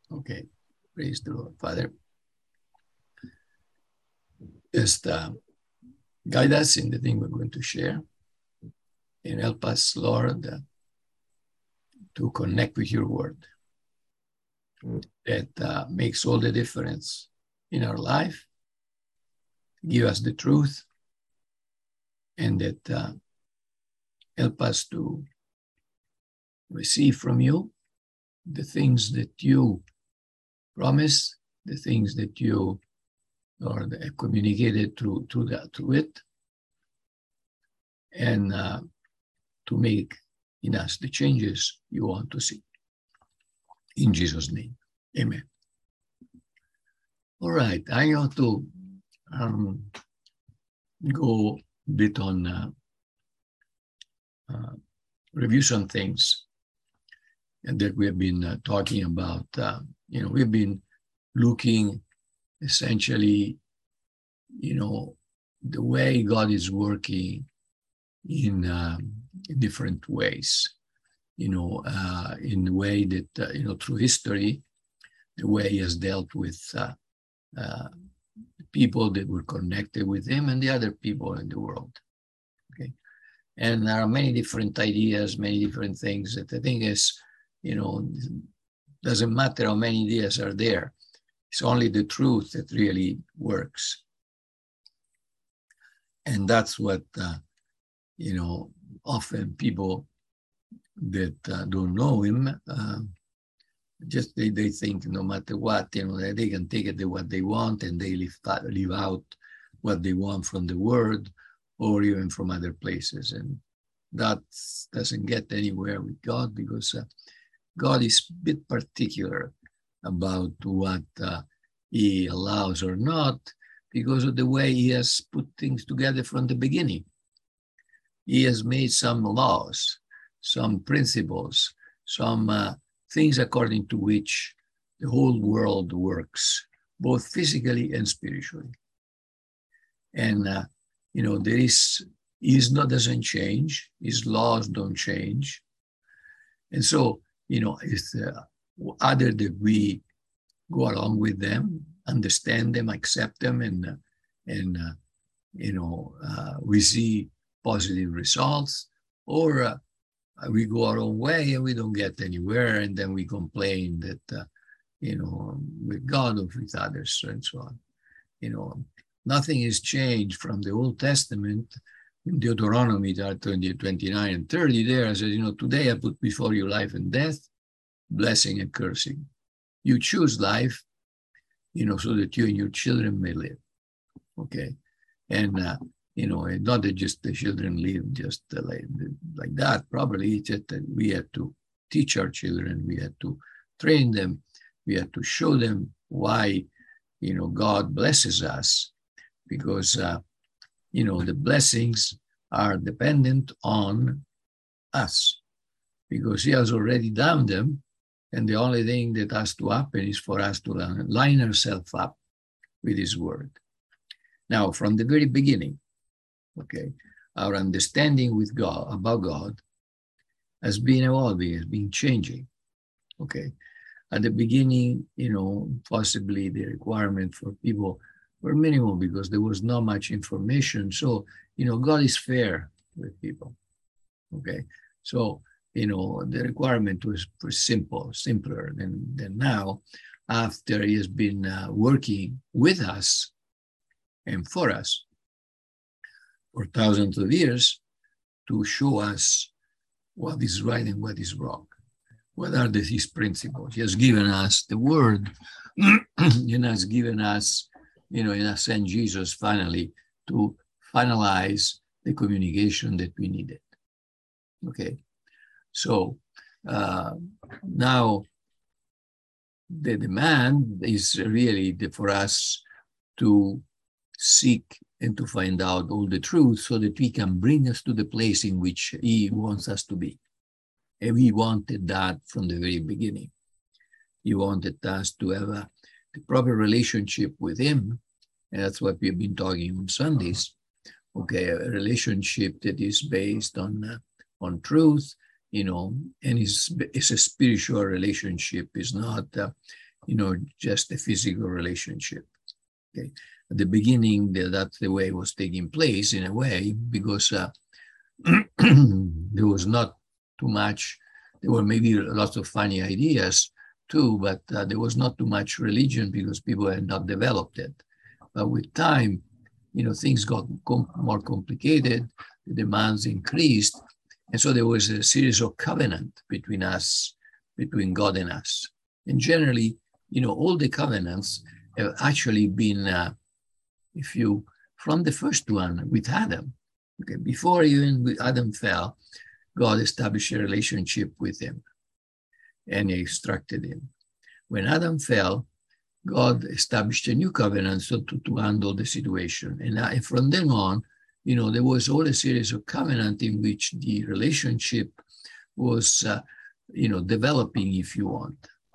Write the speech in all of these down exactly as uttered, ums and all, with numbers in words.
Okay, praise the Lord. Father, just uh, guide us in the thing we're going to share and help us, Lord, uh, to connect with your word. That uh, makes all the difference in our life. Give us the truth, and that uh, help us to receive from you the things that you promise, the things that you, Lord, have communicated through, through, that, through it, and uh, to make in us the changes you want to see. In Jesus' name, amen. All right, I want to um, go a bit on uh, uh, review some things that we have been uh, talking about. Uh, you know, we've been looking essentially, you know, the way God is working in, um, in different ways. You know, uh, in the way that, uh, you know, through history, the way he has dealt with uh, uh, people that were connected with him and the other people in the world. Okay. And there are many different ideas, many different things that I think is, you know, doesn't matter how many ideas are there. It's only the truth that really works. And that's what, uh, you know, often people that uh, don't know him, uh, just they, they think no matter what, you know, they, they can take it to what they want and they leave, leave out what they want from the word or even from other places. And that doesn't get anywhere with God, because uh, God is a bit particular about what uh, he allows or not, because of the way he has put things together from the beginning. He has made some laws, some principles, some uh, things according to which the whole world works, both physically and spiritually. And, uh, you know, there is, his law doesn't change, his laws don't change. And so, you know, it's uh, either that we go along with them, understand them, accept them, and, uh, and uh, you know, uh, we see positive results, or uh, we go our own way and we don't get anywhere, and then we complain that, uh, you know, with God or with others and so on. You know, nothing has changed from the Old Testament. In Deuteronomy twenty-nine and thirty, there it says, you know, today I put before you life and death, blessing and cursing. You choose life, you know, so that you and your children may live. Okay. And, uh, you know, not that just the children live just uh, like, like that, probably. It's just that we have to teach our children, we have to train them, we have to show them why, you know, God blesses us, because, uh, you know, the blessings are dependent on us, because he has already done them. And the only thing that has to happen is for us to line ourselves up with his word. Now, from the very beginning, okay, our understanding with God, about God, has been evolving, has been changing, okay. At the beginning, you know, possibly the requirement for people were minimal because there was not much information. So, you know, God is fair with people, okay. So, you know, the requirement was simple, simpler than, than now, after he has been uh, working with us and for us for thousands of years to show us what is right and what is wrong. What are the, his principles? He has given us the word, and has given us, you know, in a sense, Jesus finally to finalize the communication that we needed. Okay, so uh, now the demand is really the, for us to seek and to find out all the truth so that we can bring us to the place in which he wants us to be. And we wanted that from the very beginning. He wanted us to have a the proper relationship with him. And that's what we've been talking on Sundays. Okay, a relationship that is based on uh, on truth, you know, and it's, it's a spiritual relationship. It's not, uh, you know, just a physical relationship. Okay, at the beginning, that's the way it was taking place in a way, because uh, there was not too much. There were maybe lots of funny ideas too, but uh, there was not too much religion because people had not developed it. But with time, you know, things got com- more complicated, the demands increased, and so there was a series of covenant between us, between God and us. And generally, you know, all the covenants have actually been, uh, if you, from the first one with Adam, okay, before even Adam fell, God established a relationship with him and he instructed him. When Adam fell, God established a new covenant so to, to handle the situation. And, uh, and from then on, you know, there was all a series of covenant in which the relationship was, uh, you know, developing, if you want,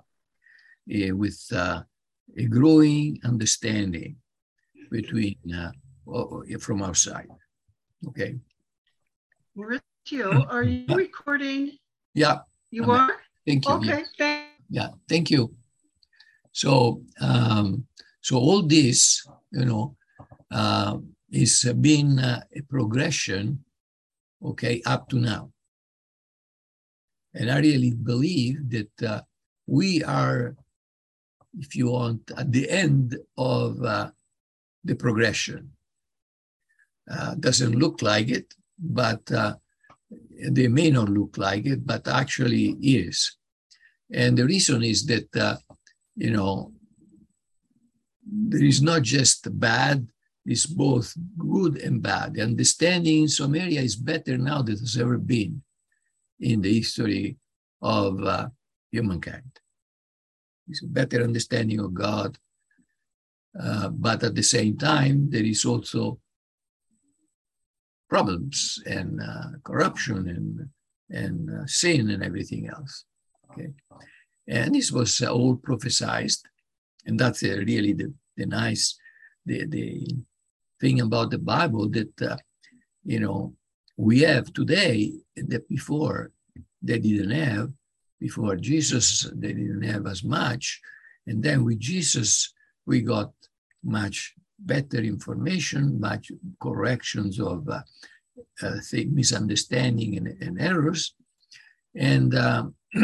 uh, with uh, a growing understanding between, uh, from our side. Okay. Maurizio, are you yeah. recording? Yeah. You I'm, are? Thank you. Okay. Yeah. yeah. Thank you. So, um, so all this, you know, uh, is been uh, a progression, okay, up to now. And I really believe that uh, we are, if you want, at the end of uh, the progression. Uh, doesn't look like it, but uh, they may not look like it, but actually is. And the reason is that, uh, you know, there is not just bad, it's both good and bad. The understanding in some area is better now than it's ever been in the history of uh, humankind. It's a better understanding of God, uh, but at the same time, there is also problems and uh, corruption and and uh, sin and everything else. Okay, and this was uh, all prophesied, and that's uh, really the the nice the the thing about the Bible that uh, you know we have today that before they didn't have. Before Jesus, they didn't have as much, and then with Jesus, we got much better information, much corrections of uh, uh, think misunderstanding and, and errors, and uh,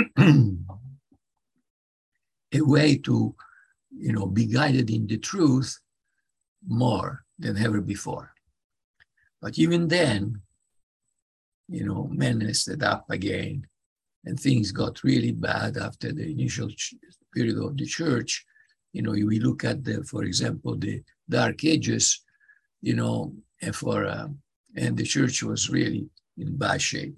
a way to, you know, be guided in the truth more than ever before. But even then, you know, men messed it up again, and things got really bad after the initial ch- period of the church. You know, we look at the, for example, the Dark Ages, you know, and for uh, and the church was really in bad shape.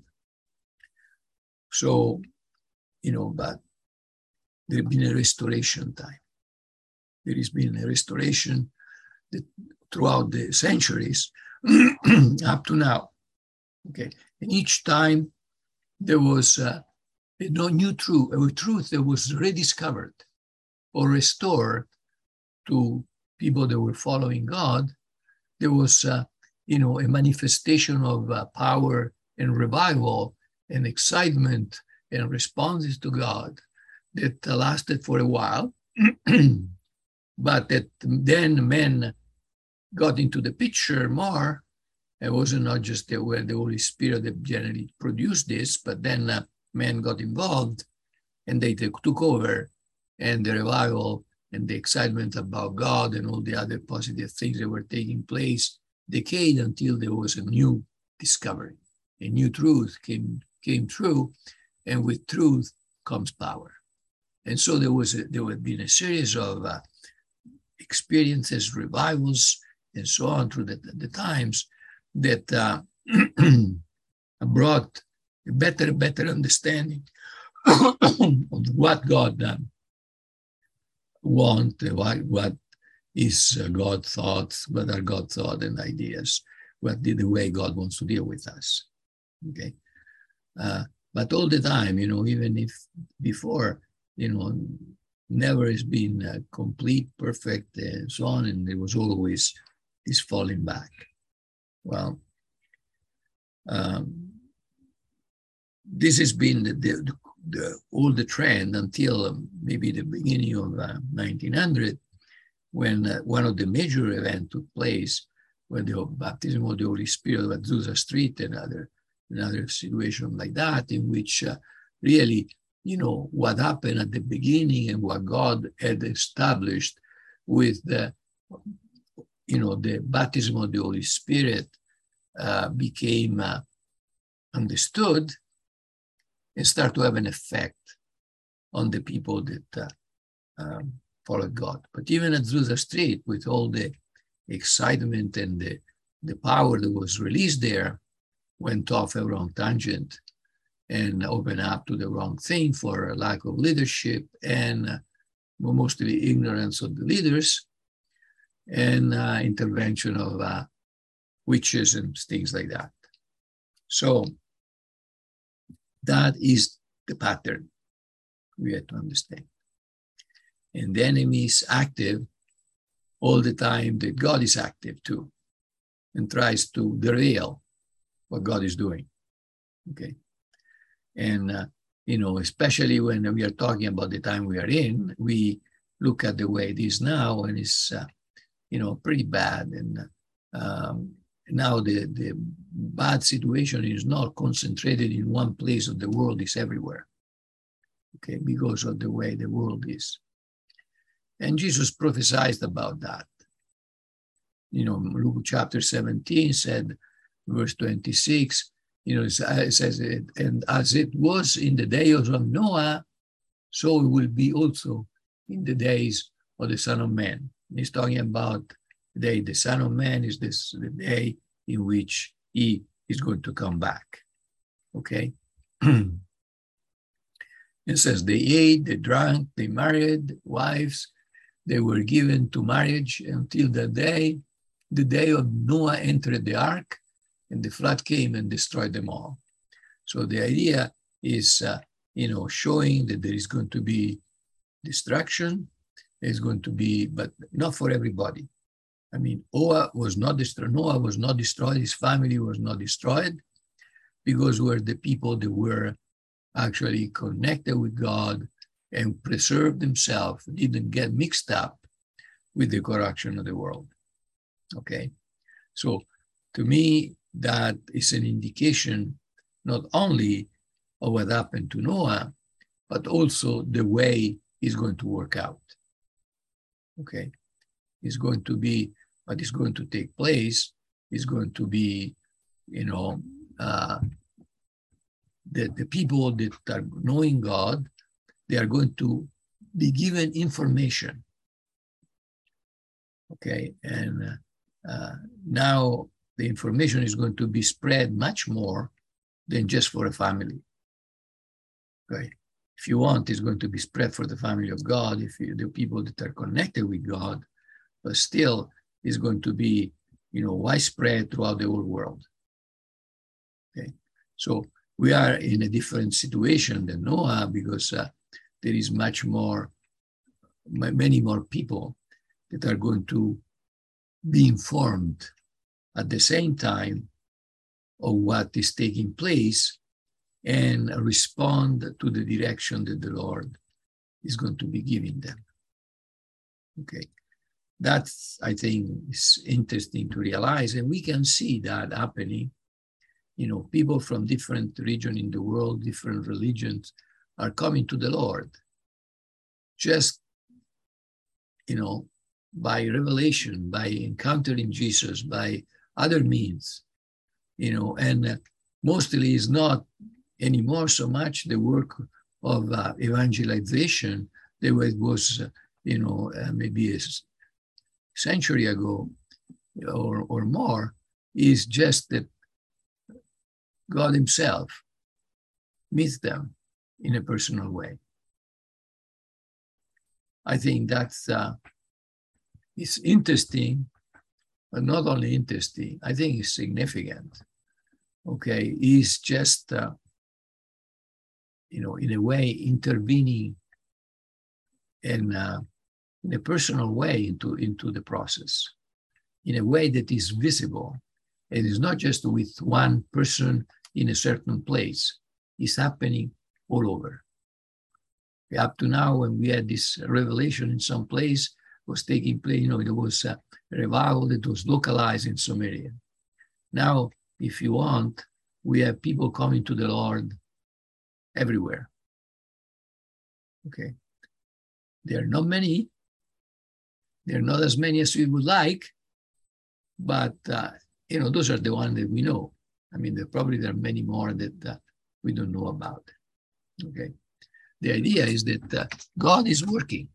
So, you know, but there has been a restoration time. There has been a restoration that throughout the centuries up to now. Okay, and each time there was uh, a new truth, a truth that was rediscovered or restored to people that were following God. There was, uh, you know, a manifestation of uh, power and revival and excitement and responses to God that uh, lasted for a while, but that then men got into the picture more. It wasn't not just the, where the Holy Spirit that generally produced this, but then uh, men got involved and they took, took over, and the revival and the excitement about God and all the other positive things that were taking place decayed until there was a new discovery. A new truth came, came through, and with truth comes power. And so there was a, there had been a series of uh, experiences, revivals, and so on through the, the times that uh, brought a better, better understanding of what God uh, wants, what, what is uh, God thoughts, what are God thoughts and ideas, what the, the way God wants to deal with us. Okay, uh, but all the time, you know, even if before, you know, never has been uh, complete, perfect, and so on, and there was always this falling back. Well, um, this has been the, the, the, all the trend until um, maybe the beginning of uh, nineteen hundred, when uh, one of the major events took place, when the baptism of the Holy Spirit at Azusa Street, and other, another situation like that, in which uh, really, you know, what happened at the beginning and what God had established with the, you know, the baptism of the Holy Spirit uh, became uh, understood and start to have an effect on the people that uh, um, followed God. But even at Azusa Street, with all the excitement and the, the power that was released there, went off a wrong tangent and opened up to the wrong thing for a lack of leadership and uh, mostly ignorance of the leaders and uh, intervention of uh, witches and things like that. So that is the pattern we have to understand. And the enemy is active all the time that God is active too, and tries to derail what God is doing, okay? And, uh, you know, especially when we are talking about the time we are in, we look at the way it is now, and it's, uh, you know, pretty bad. And um, now the, the bad situation is not concentrated in one place of the world, it's everywhere, okay, because of the way the world is. And Jesus prophesied about that. You know, Luke chapter seventeen said, verse twenty-six, you know, it says, and as it was in the days of Noah, so it will be also in the days of the Son of Man. And he's talking about the day the Son of Man is this the day in which he is going to come back. Okay? It says they ate, they drank, they married wives, they were given to marriage until the day, the day of Noah entered the ark, and the flood came and destroyed them all. So the idea is, uh, you know, showing that there is going to be destruction. There's going to be, but not for everybody. I mean, Noah was not destroyed. Noah was not destroyed. His family was not destroyed because we're the people that were actually connected with God and preserved themselves, didn't get mixed up with the corruption of the world. Okay, so to me, that is an indication not only of what happened to Noah, but also the way it's going to work out. Okay, it's going to be, what is going to take place is going to be, you know, uh, the, the people that are knowing God, they are going to be given information. Okay, and uh, uh, now the information is going to be spread much more than just for a family. Okay, if you want, it's going to be spread for the family of God, if you, the people that are connected with God, but still is going to be, you know, widespread throughout the whole world. Okay, so we are in a different situation than Noah because uh, there is much more, many more people that are going to be informed at the same time of what is taking place and respond to the direction that the Lord is going to be giving them. Okay, that's, I think, is interesting to realize, and we can see that happening. You know, people from different regions in the world, different religions, are coming to the Lord just, you know, by revelation, by encountering Jesus, by other means, you know, and uh, mostly is not anymore so much the work of uh, evangelization the way it was, uh, you know, uh, maybe a century ago or, or more, is just that God himself meets them in a personal way. I think that's uh, it's interesting, but not only interesting, I think it's significant. Okay, he's just, uh, you know, in a way intervening in, uh, in a personal way into, into the process, in a way that is visible. It is not just with one person in a certain place. It's happening all over. Up to now, when we had this revelation in some place, was taking place, you know, there was a revival that was localized in some area. Now, if you want, we have people coming to the Lord everywhere. Okay. There are not many. There are not as many as we would like, but, uh, you know, those are the ones that we know. I mean, there probably there are many more that uh, we don't know about. Okay. The idea is that uh, God is working.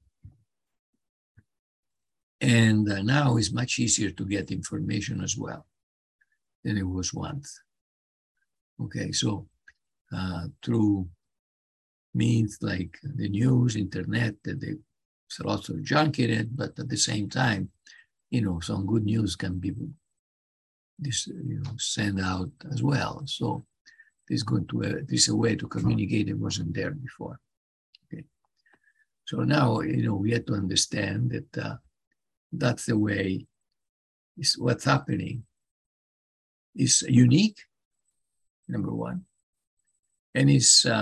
And uh, now it's much easier to get information as well than it was once. Okay, so uh, through means like the news, internet, there's lots of junk in it, but at the same time, you know, some good news can be this, you know, sent out as well. So this is going to uh, this is a way to communicate that wasn't there before. Okay, so now, you know, we have to understand that uh, that's the way is what's happening is unique, number one, and is uh,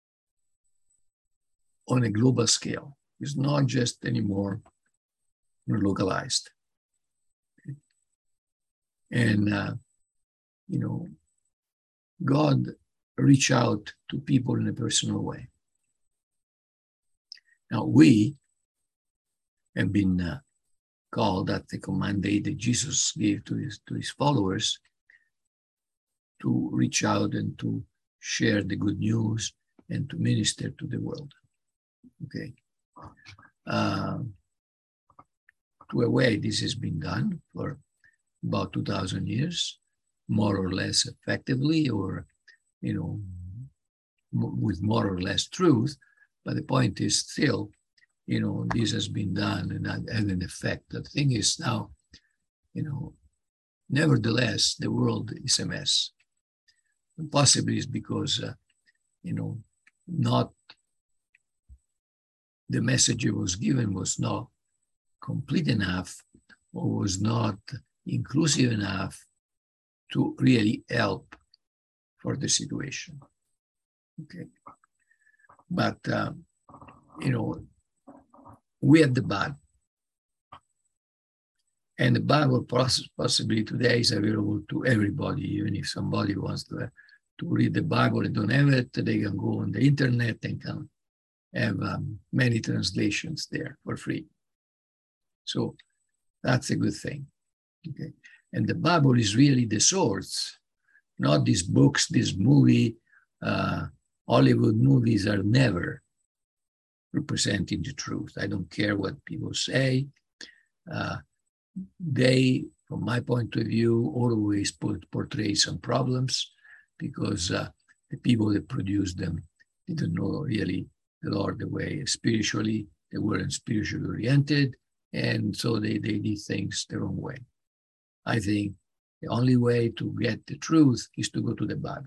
on a global scale. It's not just anymore localized. Okay. And, uh, you know, God reach out to people in a personal way. Now, we have been uh, called at the mandate that Jesus gave to his, to his followers to reach out and to share the good news and to minister to the world. Okay. Uh, to a way, this has been done for about two thousand years, more or less effectively, or, you know, m- with more or less truth. But the point is still, you know, this has been done and had an effect. The thing is now, you know, nevertheless, the world is a mess. And possibly it's because, uh, you know, not the message it was given was not complete enough or was not inclusive enough to really help for the situation. Okay. But, uh, you know, we have the Bible. And the Bible possibly today is available to everybody. Even if somebody wants to, to read the Bible and don't have it, they can go on the internet and can have um, many translations there for free. So that's a good thing. Okay. And the Bible is really the source, not these books, this movie. Uh, Hollywood movies are never representing the truth. I don't care what people say. Uh, they, from my point of view, always put, portray some problems because uh, the people that produced them didn't know really the Lord the way spiritually. They weren't spiritually oriented, and so they, they did things the wrong way. I think the only way to get the truth is to go to the Bible.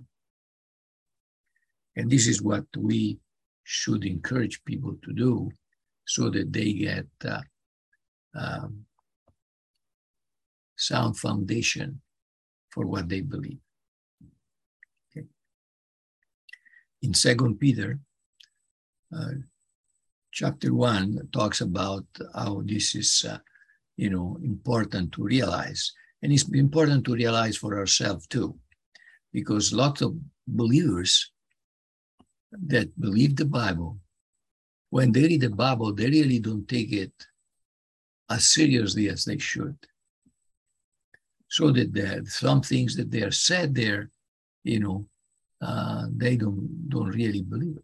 And this is what we should encourage people to do so that they get uh, um, sound foundation for what they believe. Okay. In Second Peter, uh, chapter one talks about how this is, uh, you know, important to realize. And it's important to realize for ourselves too, because lots of believers that believe the Bible, when they read the Bible, they really don't take it as seriously as they should. So that there, some things that they are said there, you know, uh, they don't, don't really believe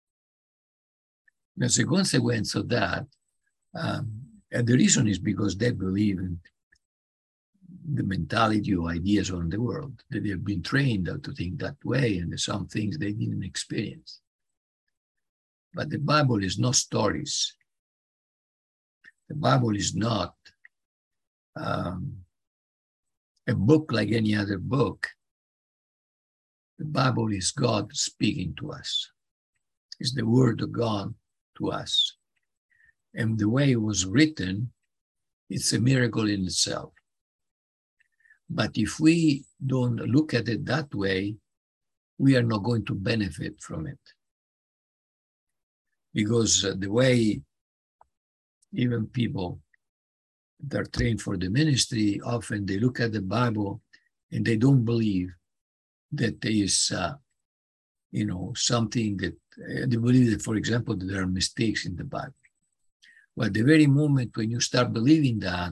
it. As a consequence of that, um, and the reason is because they believe in the mentality or ideas on the world, that they've been trained to think that way, and there's some things they didn't experience. But the Bible is not stories. The Bible is not um, a book like any other book. The Bible is God speaking to us. It's the word of God to us. And the way it was written, it's a miracle in itself. But if we don't look at it that way, we are not going to benefit from it. because uh, the way even people that are trained for the ministry, often they look at the Bible and they don't believe that there is, uh, you know, something that, uh, they believe that, for example, that there are mistakes in the Bible. But the very moment when you start believing that,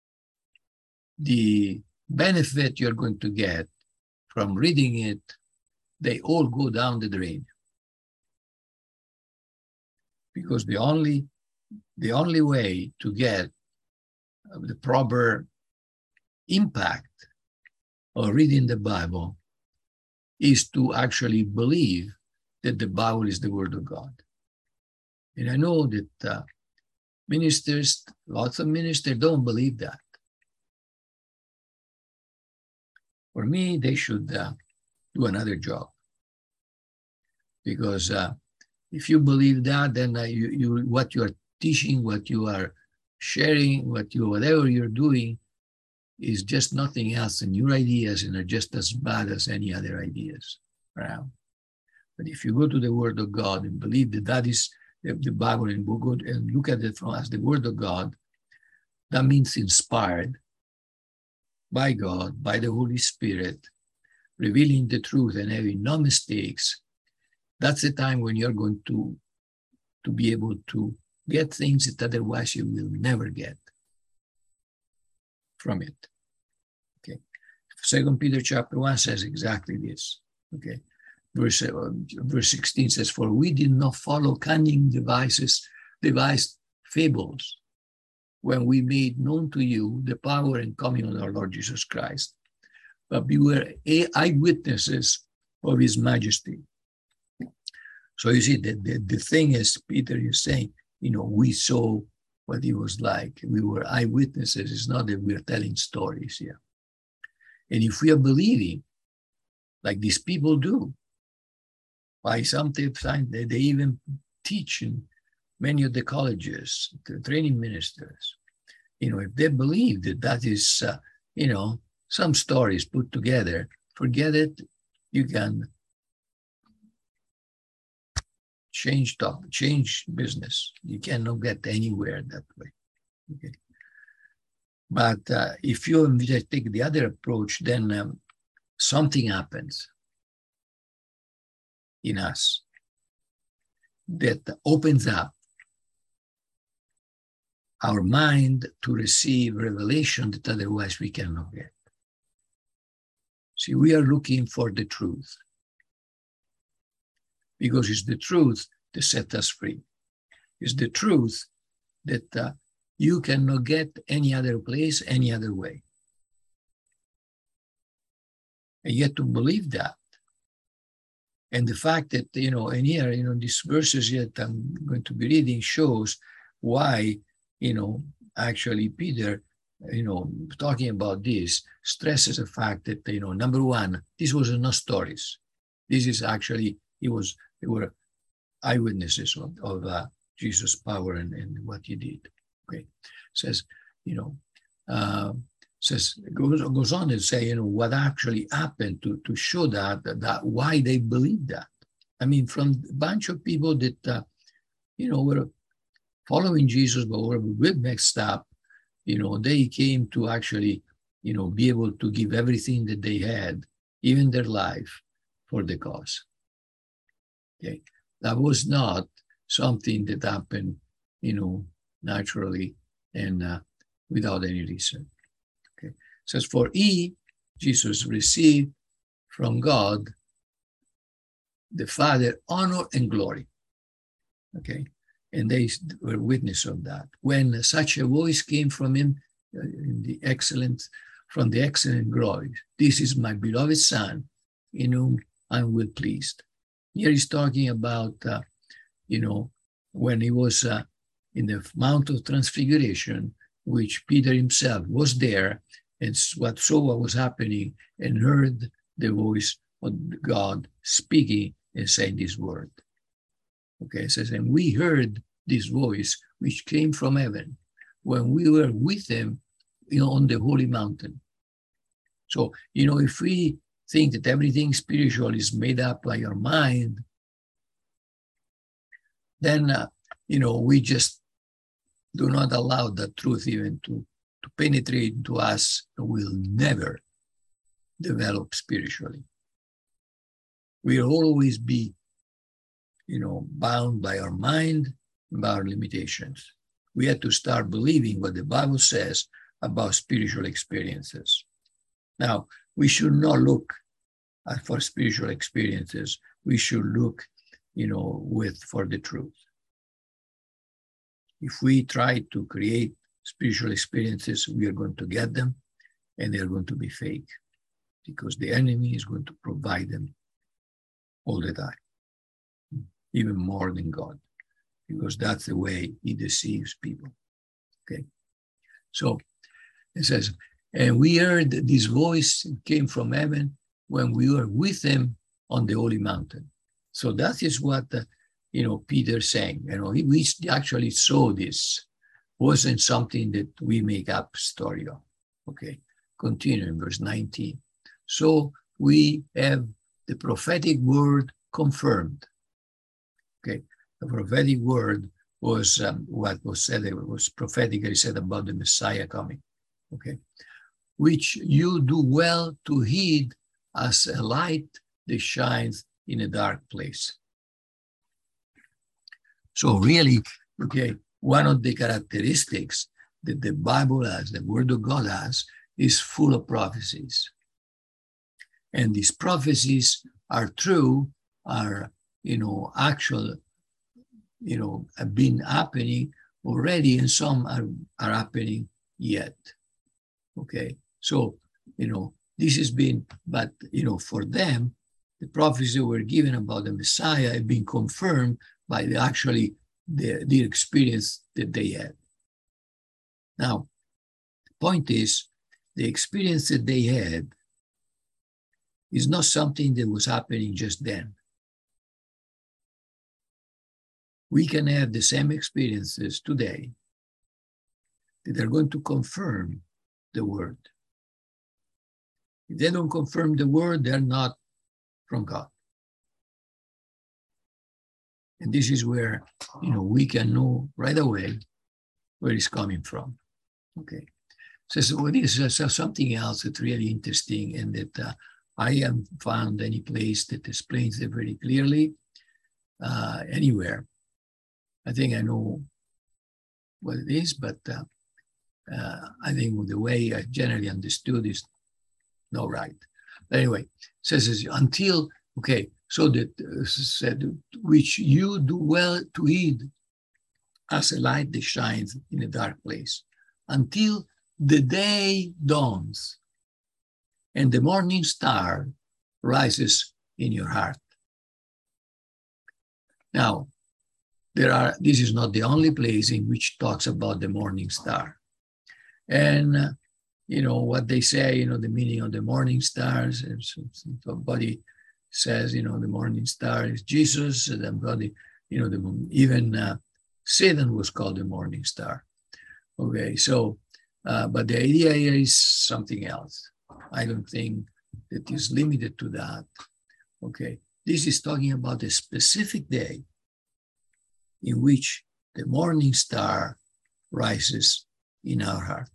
the benefit you're going to get from reading it, they all go down the drain. Because the only, the only way to get the proper impact of reading the Bible is to actually believe that the Bible is the Word of God. And I know that uh, ministers, lots of ministers don't believe that. For me, they should uh, do another job. Because uh, if you believe that, then uh, you, you, what you are teaching, what you are sharing, what you, whatever you're doing is just nothing else than your ideas, and are just as bad as any other ideas around. But if you go to the Word of God and believe that that is the, the Bible, and go and look at it from as the Word of God, that means inspired by God, by the Holy Spirit, revealing the truth and having no mistakes. That's the time when you're going to, to be able to get things that otherwise you will never get from it. Okay. Second Peter chapter one says exactly this. Okay. Verse, uh, verse sixteen says, "For we did not follow cunning devices, devised fables, when we made known to you the power and coming of our Lord Jesus Christ, but we were eyewitnesses of his majesty." So you see, the, the, the thing is, Peter is saying, you know, we saw what he was like. We were eyewitnesses. It's not that we're telling stories here. And if we are believing, like these people do, by sometimes they, they even teach in many of the colleges, the training ministers, you know, if they believe that that is, uh, you know, some stories put together, forget it, you can change top, change business. You cannot get anywhere that way. Okay. But uh, if you just take the other approach, then um, something happens in us that opens up our mind to receive revelation that otherwise we cannot get. See, we are looking for the truth, because it's the truth that sets us free. It's the truth that uh, you cannot get any other place, any other way. And yet to believe that. And the fact that, you know, and here, you know, these verses that I'm going to be reading shows why, you know, actually Peter, you know, talking about this, stresses the fact that, you know, number one, this was not stories. This is actually, it was, they were eyewitnesses of, of uh, Jesus' power and, and what he did. Okay, says, you know, uh, says goes goes on to say, you know, what actually happened to to show that that why they believed that. I mean, from a bunch of people that uh, you know were following Jesus but were a bit mixed up, you know, they came to actually, you know, be able to give everything that they had, even their life, for the cause. Okay, that was not something that happened, you know, naturally and uh, without any reason. Okay, it says, for he, Jesus, received from God the Father honor and glory. Okay, and they were witness of that. When such a voice came from him, uh, in the excellent, from the excellent glory, this is my beloved Son, in whom I'm well pleased. Here he's talking about, uh, you know, when he was uh, in the Mount of Transfiguration, which Peter himself was there and what saw what was happening and heard the voice of God speaking and saying this word. Okay, it says, and we heard this voice which came from heaven when we were with him, you know, on the holy mountain. So, you know, if we think that everything spiritual is made up by our mind, then, uh, you know, we just do not allow the truth even to, to penetrate into us. We'll never develop spiritually. We'll always be, you know, bound by our mind, by our limitations. We have to start believing what the Bible says about spiritual experiences. Now, we should not look for spiritual experiences. We should look, you know, with for the truth. If we try to create spiritual experiences, we are going to get them, and they're going to be fake, because the enemy is going to provide them all the time, even more than God, because that's the way he deceives people. Okay, so it says, and we heard this voice came from heaven when we were with him on the holy mountain. So that is what, uh, you know, Peter saying, you know, he, we actually saw this. Wasn't something that we make up story of. Okay, continue in verse nineteen. So we have the prophetic word confirmed. Okay, the prophetic word was um, what was said, it was prophetically said about the Messiah coming. Okay, which you do well to heed as a light that shines in a dark place. So really, okay, one of the characteristics that the Bible has, the Word of God has, is full of prophecies. And these prophecies are true, are, you know, actual, you know, have been happening already, and some are, are happening yet. Okay, so, you know, this has been, but, you know, for them, the prophecies that were given about the Messiah have been confirmed by the actually the, the experience that they had. Now, the point is, the experience that they had is not something that was happening just then. We can have the same experiences today that are going to confirm the word. If they don't confirm the word, they're not from God. And this is where, you know, we can know right away where it's coming from. Okay. So, so this is uh, something else that's really interesting, and that uh, I haven't found any place that explains it very clearly uh, anywhere. I think I know what it is, but uh, uh, I think the way I generally understood is not right. But anyway, it says until, okay, so that uh, said, which you do well to heed as a light that shines in a dark place, until the day dawns and the morning star rises in your heart. Now, there are, this is not the only place in which talks about the morning star. And, uh, you know, what they say, you know, the meaning of the morning stars, somebody says, you know, the morning star is Jesus, and somebody, you know, the, even uh, Satan was called the morning star. Okay, so, uh, but the idea here is something else. I don't think it is limited to that. Okay, this is talking about a specific day in which the morning star rises in our heart.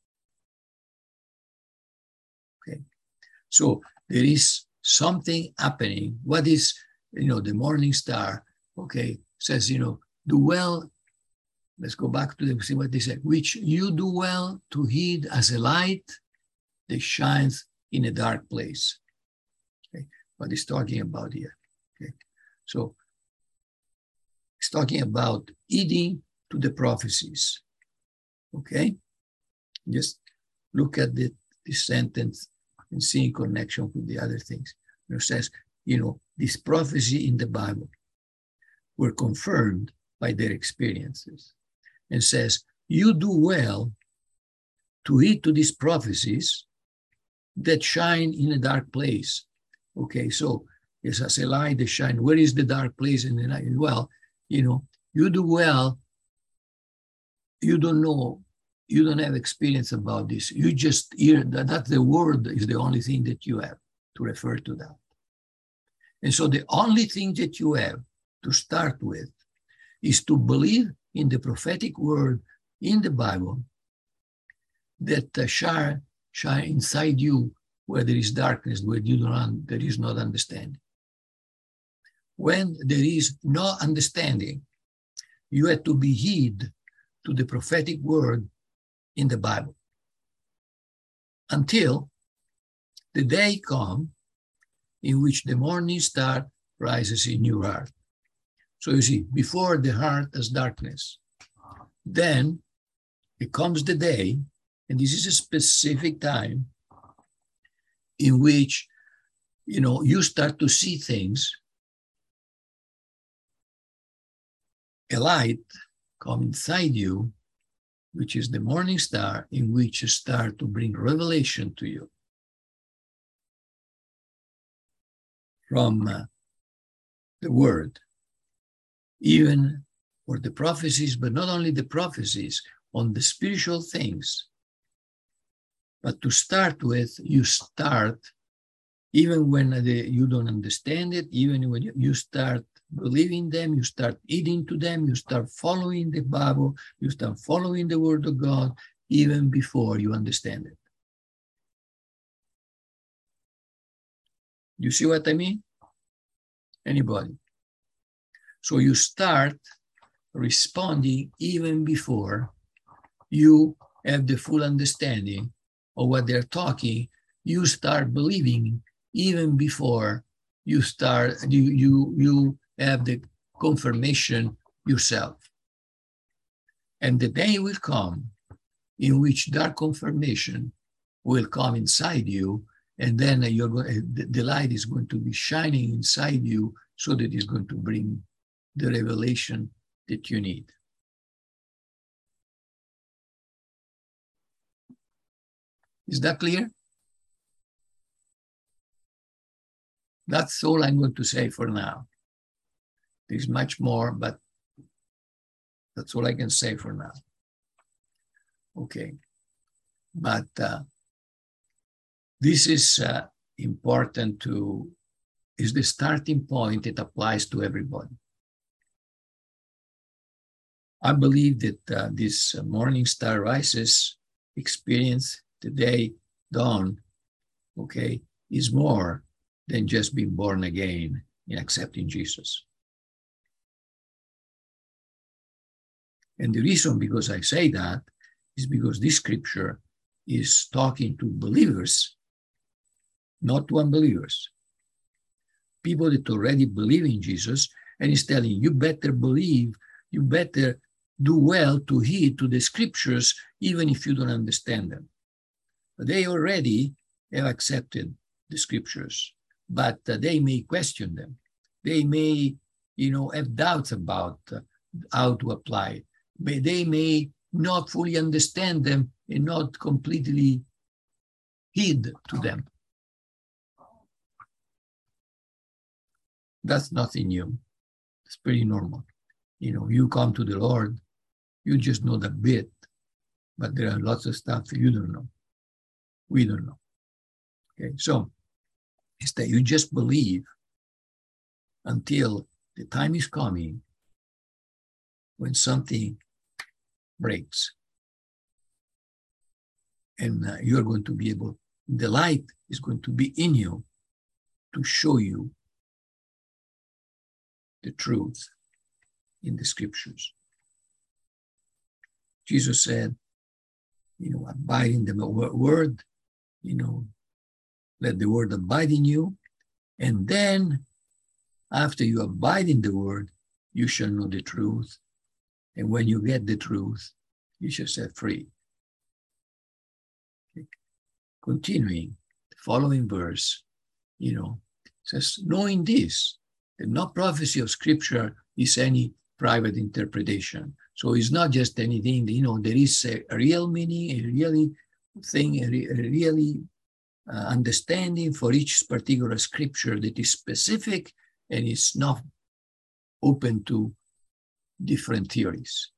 Okay, so there is something happening. What is, you know, the morning star? Okay, says, you know, do well. Let's go back to them, see what they said. Which you do well to heed as a light that shines in a dark place. Okay, what he's talking about here. Okay, so he's talking about heeding to the prophecies. Okay, just look at the, this sentence and see in connection with the other things. It says, you know, this prophecy in the Bible were confirmed by their experiences, and says, you do well to heed to these prophecies that shine in a dark place. Okay, so it's as a light that shine. Where is the dark place in the night? Well, you know, you do well. You don't know, you don't have experience about this. You just hear that, that the word is the only thing that you have to refer to that. And so the only thing that you have to start with is to believe in the prophetic word in the Bible that uh, shine, shine inside you where there is darkness, where you don't, there is not understanding. When there is no understanding, you have to be heed to the prophetic word in the Bible until the day comes in which the morning star rises in your heart. So you see, before the heart has darkness, then it comes the day, and this is a specific time in which, you know, you start to see things. A light comes inside you, which is the morning star, in which you start to bring revelation to you from uh, the word, even for the prophecies, but not only the prophecies, on the spiritual things. But to start with, you start, even when the, you don't understand it, even when you, you start believing them, you start eating to them, you start following the Bible, you start following the word of God, even before you understand it. You see what I mean? Anybody? So you start responding even before you have the full understanding of what they're talking. You start believing even before you start, you, you, you have the confirmation yourself. And the day will come in which that confirmation will come inside you, and then you're going, the light is going to be shining inside you so that it's going to bring the revelation that you need. Is that clear? That's all I'm going to say for now. There's much more, but that's all I can say for now. Okay. But uh, this is uh, important to, is the starting point that applies to everybody. I believe that uh, this uh, morning star rises experience, the day dawn, okay, is more than just being born again and accepting Jesus. And the reason because I say that is because this scripture is talking to believers, not to unbelievers. People that already believe in Jesus, and he's telling you, you better believe, you better do well to heed to the scriptures, even if you don't understand them. They already have accepted the scriptures, but uh, they may question them. They may, you know, have doubts about uh, how to apply. But they may not fully understand them and not completely heed to them. That's nothing new. It's pretty normal. You know, you come to the Lord, you just know the bit, but there are lots of stuff you don't know. We don't know. Okay, so it's that you just believe until the time is coming when something breaks. And uh, you're going to be able, the light is going to be in you to show you the truth in the scriptures. Jesus said, you know, abide in the word, you know, let the word abide in you. And then after you abide in the word, you shall know the truth. And when you get the truth, you shall set free. Okay. Continuing, the following verse, you know, says, knowing this, that no prophecy of scripture is any private interpretation. So it's not just anything, you know, there is a, a real meaning, a really thing, a, re, a really uh, understanding for each particular scripture that is specific and is not open to different theories.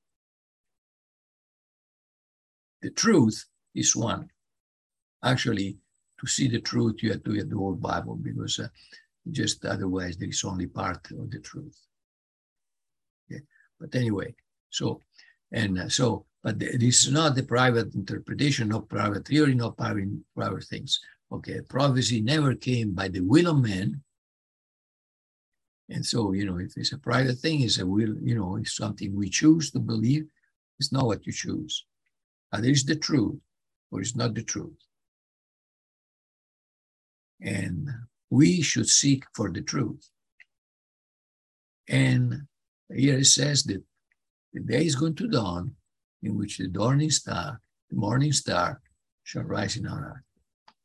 The truth is one. Actually, to see the truth, you have to read the whole Bible, because uh, just otherwise there is only part of the truth. Okay. But anyway, so, and uh, so, but this is not the private interpretation, not private theory, not private, private things. Okay, prophecy never came by the will of man. And so, you know, if it's a private thing, it's a will, you know, it's something we choose to believe. It's not what you choose. Either it's the truth or it's not the truth. And we should seek for the truth. And here it says that the day is going to dawn in which the dawning star, the morning star, shall rise in our earth.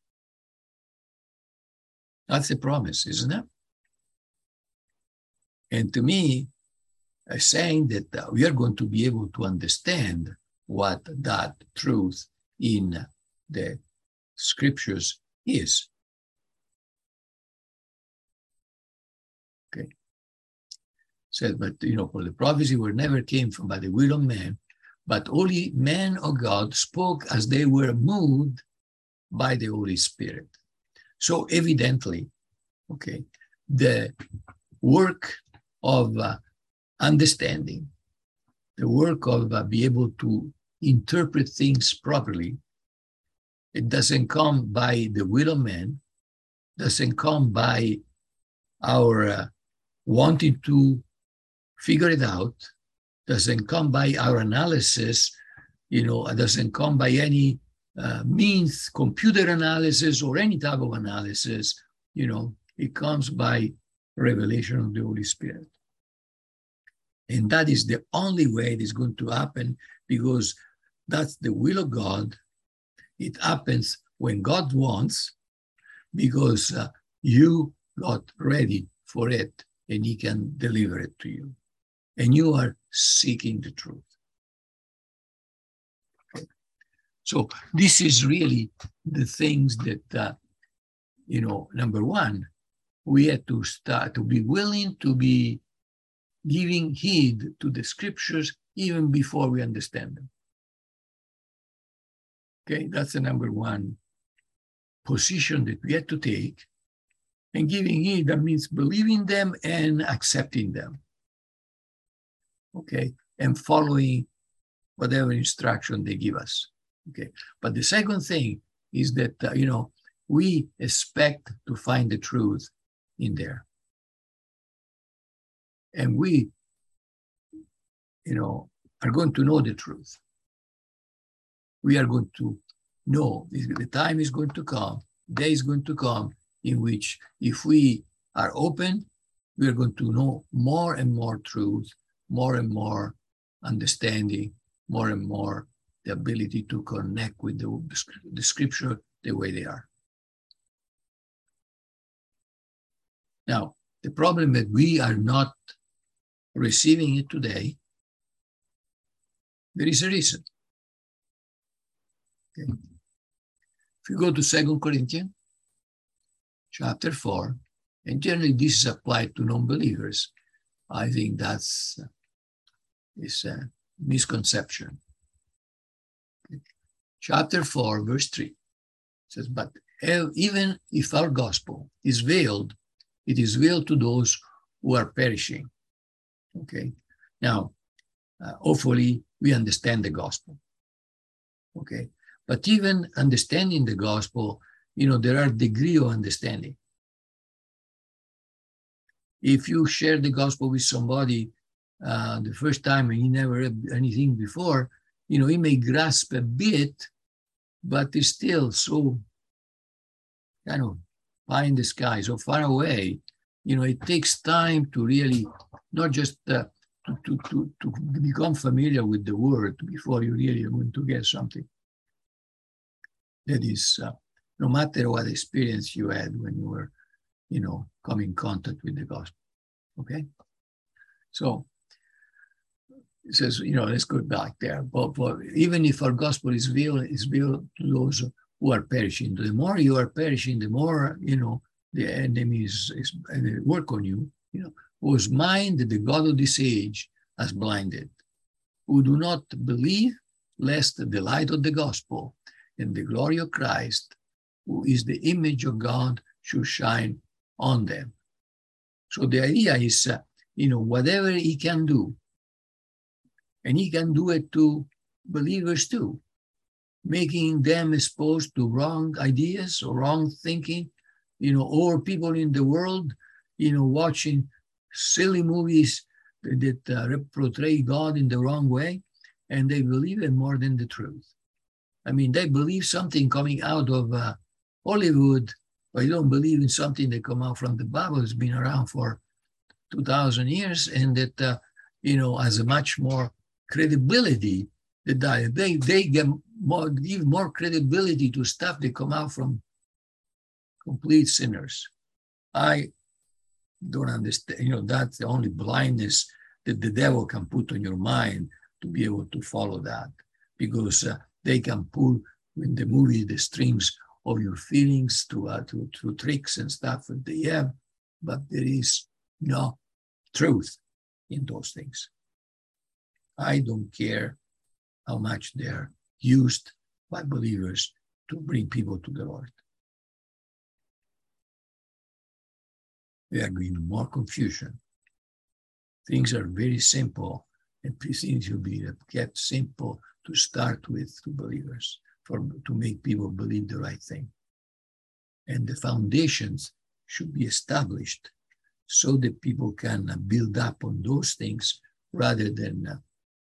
That's a promise, isn't it? And to me, I'm saying that uh, we are going to be able to understand what that truth in the scriptures is. Okay. Says, but you know, for the prophecy were never came from by the will of man, but only men of God spoke as they were moved by the Holy Spirit. So evidently, okay, the work of uh, understanding, the work of uh, be able to interpret things properly, it doesn't come by the will of man, doesn't come by our uh, wanting to figure it out, doesn't come by our analysis, you know, it doesn't come by any uh, means, computer analysis or any type of analysis, you know, it comes by revelation of the Holy Spirit. And that is the only way it is going to happen, because that's the will of God. It happens when God wants, because uh, you got ready for it and he can deliver it to you. And you are seeking the truth. Okay. So this is really the things that, uh, you know, number one, we had to start to be willing to be giving heed to the scriptures even before we understand them. Okay, that's the number one position that we had to take. And giving heed, that means believing them and accepting them. Okay, and following whatever instruction they give us. Okay, but the second thing is that, uh, you know, we expect to find the truth in there. And we, you know, are going to know the truth. We are going to know the time is going to come, the day is going to come in which if we are open, we are going to know more and more truth, more and more understanding, more and more the ability to connect with the, the scripture the way they are. Now, the problem that we are not receiving it today, there is a reason. Okay. If you go to Second Corinthians chapter four, and generally this is applied to non-believers, I think that's uh, is a misconception. Okay. Chapter four, verse three says, but even if our gospel is veiled, it is veiled to those who are perishing. Okay. Now, uh, hopefully we understand the gospel. Okay. But even understanding the gospel, you know, there are degrees of understanding. If you share the gospel with somebody uh, the first time and he never read anything before, you know, he may grasp a bit, but it's still so kind of pie in the sky, so far away. You know, it takes time to really not just uh, to, to, to, to become familiar with the word before you really are going to get something. That is, uh, no matter what experience you had when you were, you know, come in contact with the gospel. Okay? So, it says, you know, let's go back there. But, but even if our gospel is veiled, is veiled to those who are perishing. The more you are perishing, the more, you know, the enemy is, is uh, work on you, you know, whose mind the God of this age has blinded, who do not believe, lest the light of the gospel and the glory of Christ, who is the image of God, should shine on them. So the idea is, uh, you know, whatever he can do And he can do it to believers too, making them exposed to wrong ideas or wrong thinking, you know, or people in the world, you know, watching silly movies that, that uh, portray God in the wrong way, and they believe it more than the truth. I mean, they believe something coming out of uh, Hollywood, but they don't believe in something that come out from the Bible. It's been around for two thousand years, and that, uh, you know, has a much more credibility. That they, they get more, give more credibility to stuff that come out from complete sinners. I don't understand, you know, that's the only blindness that the devil can put on your mind to be able to follow that, because uh, they can pull in the movie the strings of your feelings to, uh, to, to tricks and stuff that they have, but there is no truth in those things. I don't care how much they're used by believers to bring people to the Lord. They are bringing more confusion. Things are very simple, and things should be kept simple to start with to believers, for to make people believe the right thing. And the foundations should be established so that people can build up on those things rather than uh,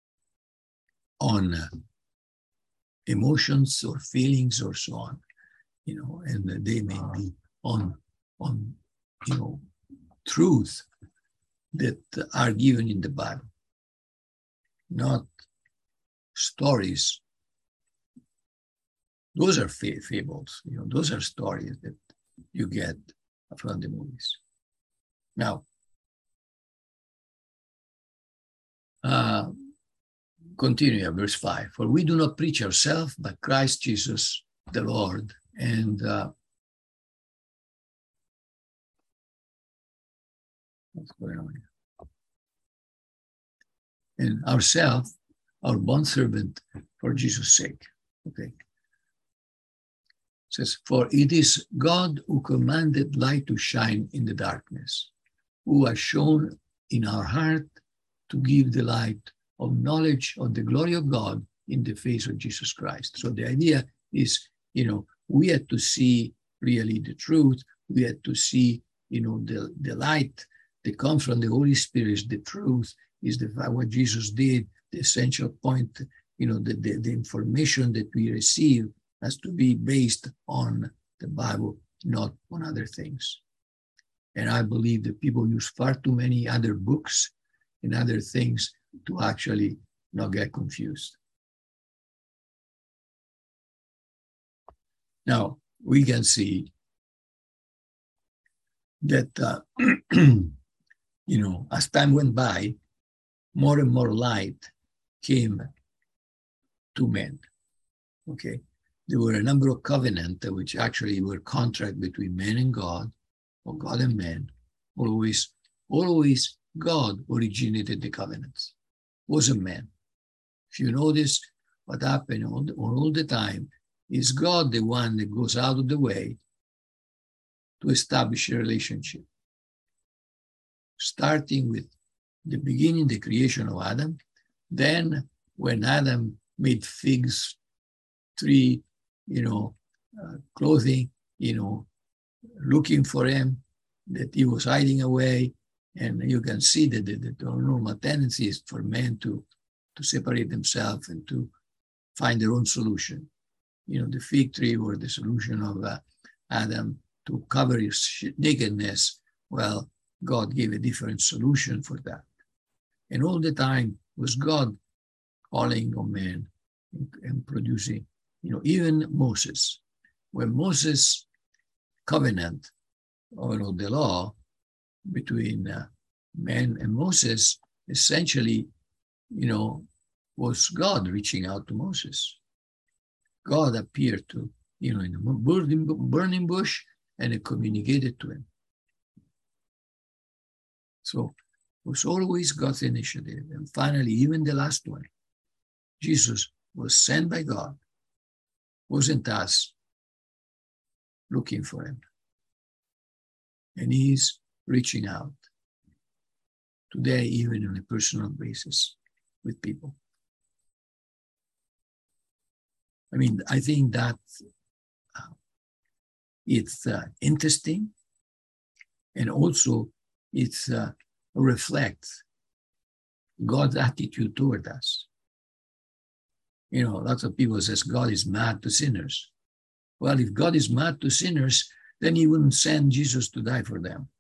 on uh, emotions or feelings or so on, you know, and they may be on, on, you know, truth that are given in the Bible, not stories. Those are fables, you know, those are stories that you get from the movies. Now, uh, continue, verse five. For we do not preach ourselves, but Christ Jesus the Lord. And uh, what's going on here? And ourselves, our bondservant for Jesus' sake. Okay. It says, for it is God who commanded light to shine in the darkness, who has shown in our heart to give the light of knowledge of the glory of God in the face of Jesus Christ. So the idea is, you know, we had to see really the truth. We had to see, you know, the, the light that comes from the Holy Spirit. The truth is the what Jesus did, the essential point, you know, the, the, the information that we receive has to be based on the Bible, not on other things. And I believe that people use far too many other books and other things to actually not get confused. Now, we can see that, uh, you know, as time went by, more and more light came to men, okay? There were a number of covenants which actually were contract between man and God, or God and man. Always, always God originated the covenants. Wasn't man. If you notice what happened all the, all the time, is God the one that goes out of the way to establish a relationship. Starting with the beginning, the creation of Adam. Then when Adam made figs tree, you know, uh, clothing, you know, looking for him, that he was hiding away. And you can see that the, the normal tendency is for men to, to separate themselves and to find their own solution. You know, the fig tree was the solution of uh, Adam to cover his nakedness. Well, God gave a different solution for that. And all the time was God calling on man and, and producing, you know, even Moses. When Moses' covenant, or you know, the law between uh, man and Moses, essentially, you know, was God reaching out to Moses. God appeared to, you know, in a burning, burning bush, and it communicated to him. So it was always God's initiative. And finally, even the last one, Jesus was sent by God, wasn't us looking for him. And he's reaching out today, even on a personal basis. with people. I mean, I think that uh, it's uh, interesting, and also it's uh, reflects God's attitude toward us. You know, lots of people says God is mad to sinners. Well, if God is mad to sinners, then he wouldn't send Jesus to die for them.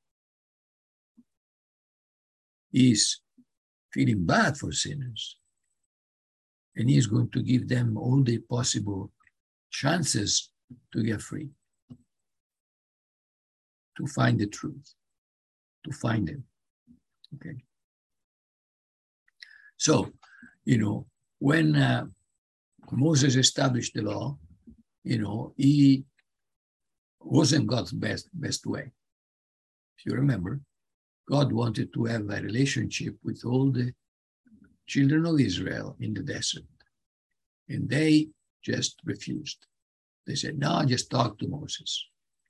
He's feeling bad for sinners. And he's going to give them all the possible chances to get free, to find the truth, to find him. Okay. So, you know, when uh, Moses established the law, you know, he wasn't God's best, best way. If you remember, God wanted to have a relationship with all the children of Israel in the desert. And they just refused. They said, no, just talk to Moses.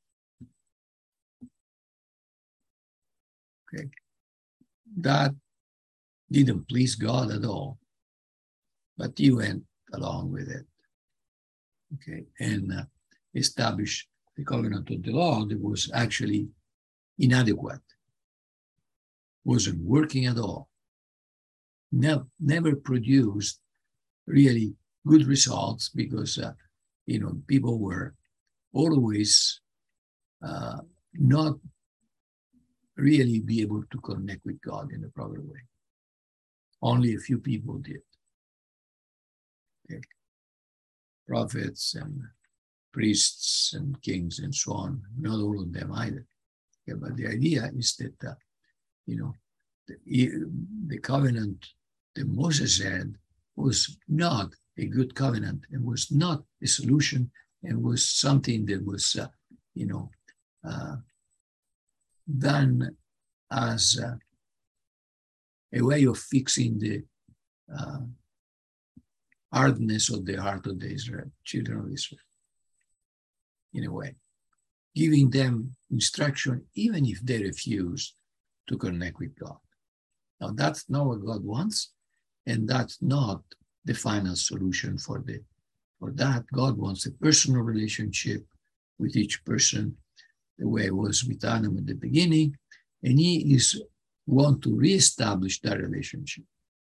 Okay. That didn't please God at all, but he went along with it. Okay. And uh, established the covenant of the law that was actually inadequate, wasn't working at all, never, never produced really good results because, uh, you know, people were always uh, not really be able to connect with God in a proper way. Only a few people did. Okay. Prophets and priests and kings and so on, not all of them either. Okay, but the idea is that, uh, you know, the, the covenant that Moses had was not a good covenant. It was not a solution. It was something that was, uh, you know, uh, done as uh, a way of fixing the uh, hardness of the heart of the Israel, children of Israel, in a way, giving them instruction even if they refuse to connect with God. Now, that's not what God wants, and that's not the final solution for the for that. God wants a personal relationship with each person, the way it was with Adam at the beginning, and he is want to reestablish that relationship.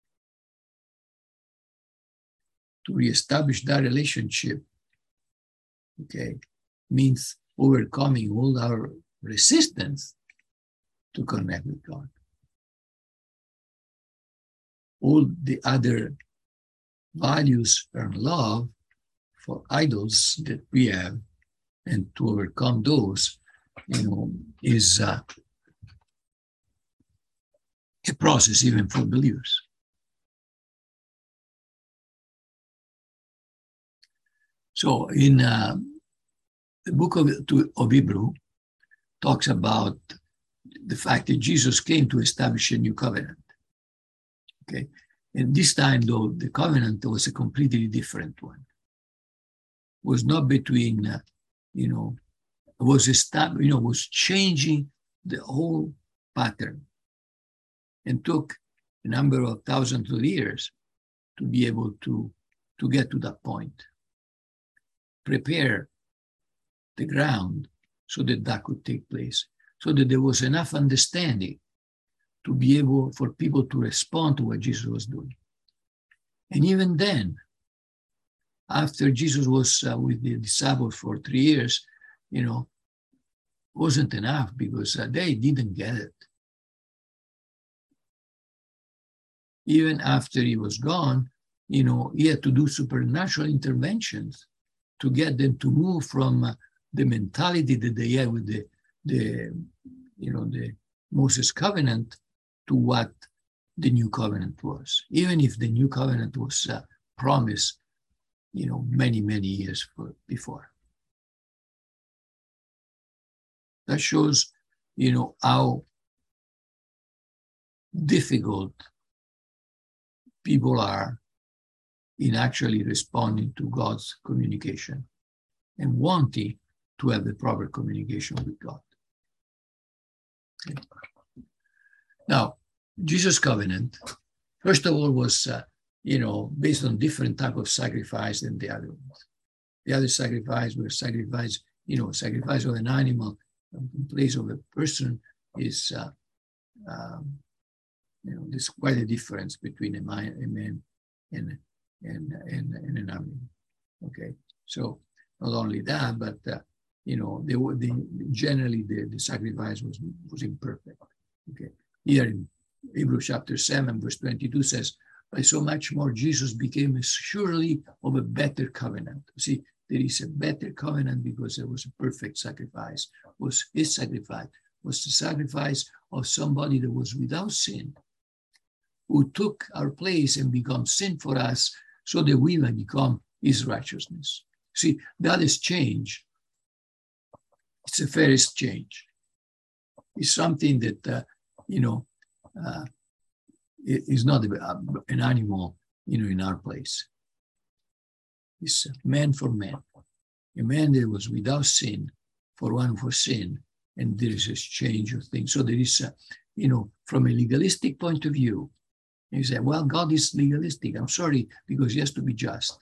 To reestablish that relationship, okay, means overcoming all our resistance to connect with God. All the other values and love for idols that we have, and to overcome those, you know, is uh, a process even for believers. So in uh, the book of, to, of Hebrew talks about the fact that Jesus came to establish a new covenant. Okay, and this time though the covenant was a completely different one. It was not between, uh, you know, was established, you know, was changing the whole pattern, and took a number of thousands of years to be able to to get to that point. Prepare the ground so that that could take place, so that there was enough understanding to be able for people to respond to what Jesus was doing. And even then, after Jesus was uh, with the disciples for three years, you know, wasn't enough because uh, they didn't get it. Even after he was gone, you know, he had to do supernatural interventions to get them to move from uh, the mentality that they had with the, the, you know, the Moses covenant to what the new covenant was, even if the new covenant was uh, promised, you know, many, many years for, before. That shows, you know, how difficult people are in actually responding to God's communication and wanting to have the proper communication with God. Okay. Now, Jesus' covenant, First of all, was uh, you know based on different type of sacrifice than the other ones. The other sacrifice were sacrifice, you know, sacrifice of an animal in place of a person is, uh, um, you know, there's quite a difference between a man, a man and, and, and, and an animal. Okay, so not only that, but uh, you know, they were the generally the, the sacrifice was was imperfect. Okay, here in Hebrews chapter seven, verse twenty-two says, "By so much more Jesus became surely of a better covenant." See, there is a better covenant because there was a perfect sacrifice. Was his sacrifice was the sacrifice of somebody that was without sin, who took our place and become sin for us, so that we might become his righteousness. See, that is change. It's a fair exchange. It's something that, uh, you know, uh, it is not a, an animal, you know, in our place. It's man for man. A man that was without sin for one for sin, and there is a exchange of things. So there is, a, you know, from a legalistic point of view, you say, well, God is legalistic. I'm sorry, because he has to be just.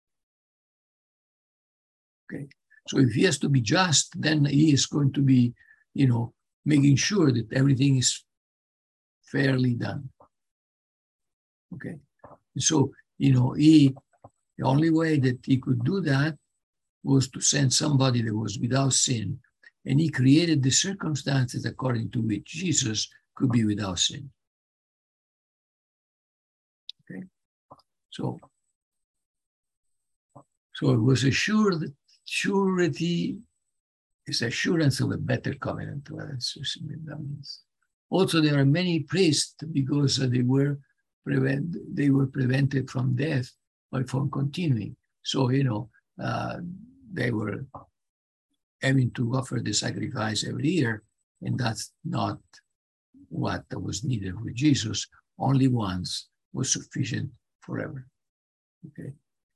Okay. So if he has to be just, then he is going to be, you know, making sure that everything is fairly done. Okay. So, you know, he, the only way that he could do that was to send somebody that was without sin, and he created the circumstances according to which Jesus could be without sin. Okay. So, so it was assured surety is assurance of a better covenant. Well, that means. Also, there are many priests because they were prevent they were prevented from death by from continuing. So you know uh, they were having to offer the sacrifice every year, and that's not what was needed with Jesus. Only once was sufficient forever. Okay.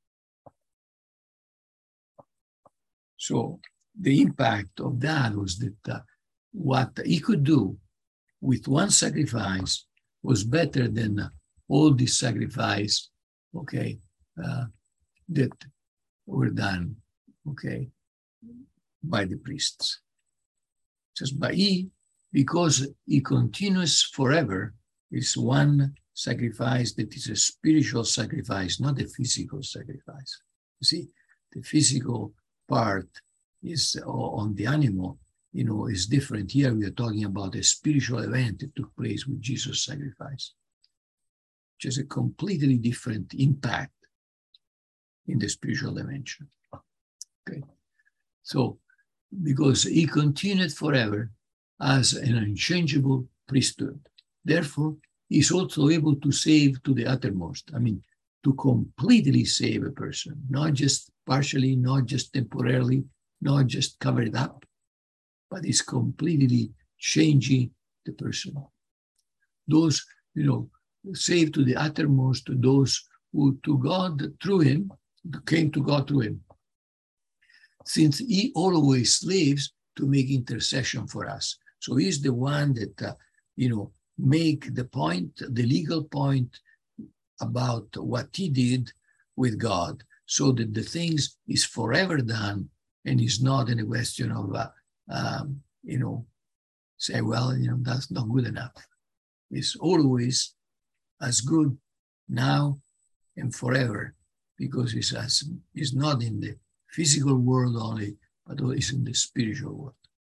So the impact of that was that uh, what he could do with one sacrifice was better than uh, all the sacrifice, okay, uh, that were done, okay, by the priests. Just by he, because he continues forever, is one sacrifice that is a spiritual sacrifice, not a physical sacrifice. You see, the physical part is on the animal, you know, is different. Here we are talking about a spiritual event that took place with Jesus' sacrifice, which is a completely different impact in the spiritual dimension. Okay, so because he continued forever as an unchangeable priesthood, therefore he's also able to save to the uttermost. I mean, to completely save a person, not just partially, not just temporarily, not just cover it up, but it's completely changing the person. Those, you know, saved to the uttermost, to those who to God through him, came to God through him. Since he always lives to make intercession for us. So he's the one that, uh, you know, make the point, the legal point about what he did with God, so that the things is forever done and is not in a question of, uh, um, you know, say, well, you know, that's not good enough. It's always as good now and forever, because it's, as, it's not in the physical world only, but it's in the spiritual world.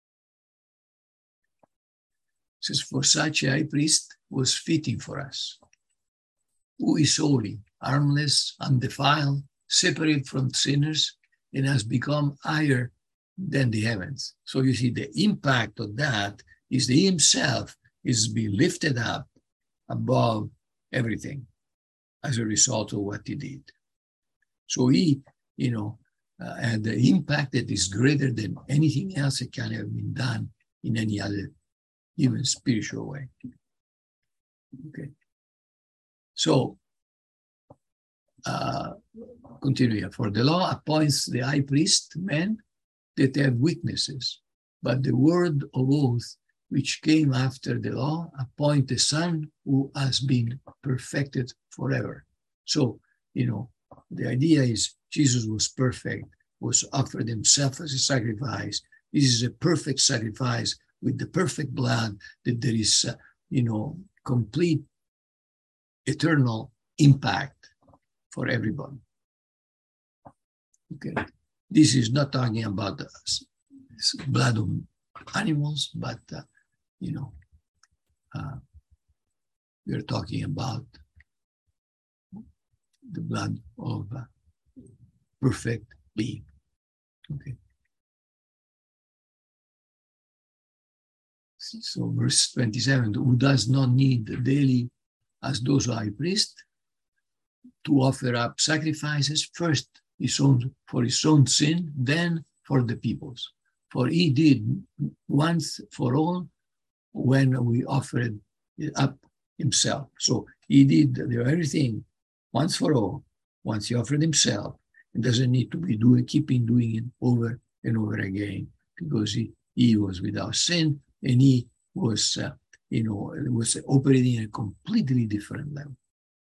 It says, for such a high priest was fitting for us, who is holy, harmless, undefiled, separate from sinners, and has become higher than the heavens. So you see, the impact of that is that he himself is being lifted up above everything as a result of what he did. So he, you know, uh, had the impact that is greater than anything else that can have been done in any other, even spiritual way. Okay. So, uh, continue here. For the law appoints the high priest men that have weaknesses, but the word of oath which came after the law, appoint a son who has been perfected forever. So, you know, the idea is Jesus was perfect, was offered himself as a sacrifice. This is a perfect sacrifice with the perfect blood, that there is, uh, you know, complete eternal impact for everybody. Okay, this is not talking about the blood of animals, but, uh, you know, uh, we're talking about the blood of uh, perfect being. Okay. So verse twenty-seven, who does not need daily as those high priests to offer up sacrifices, first his own for his own sin, then for the people's. For he did once for all when we offered up himself. So he did everything once for all. Once he offered himself, it doesn't need to be doing, keeping doing it over and over again, because he, he was without sin, and he was, uh, you know, was operating at a completely different level.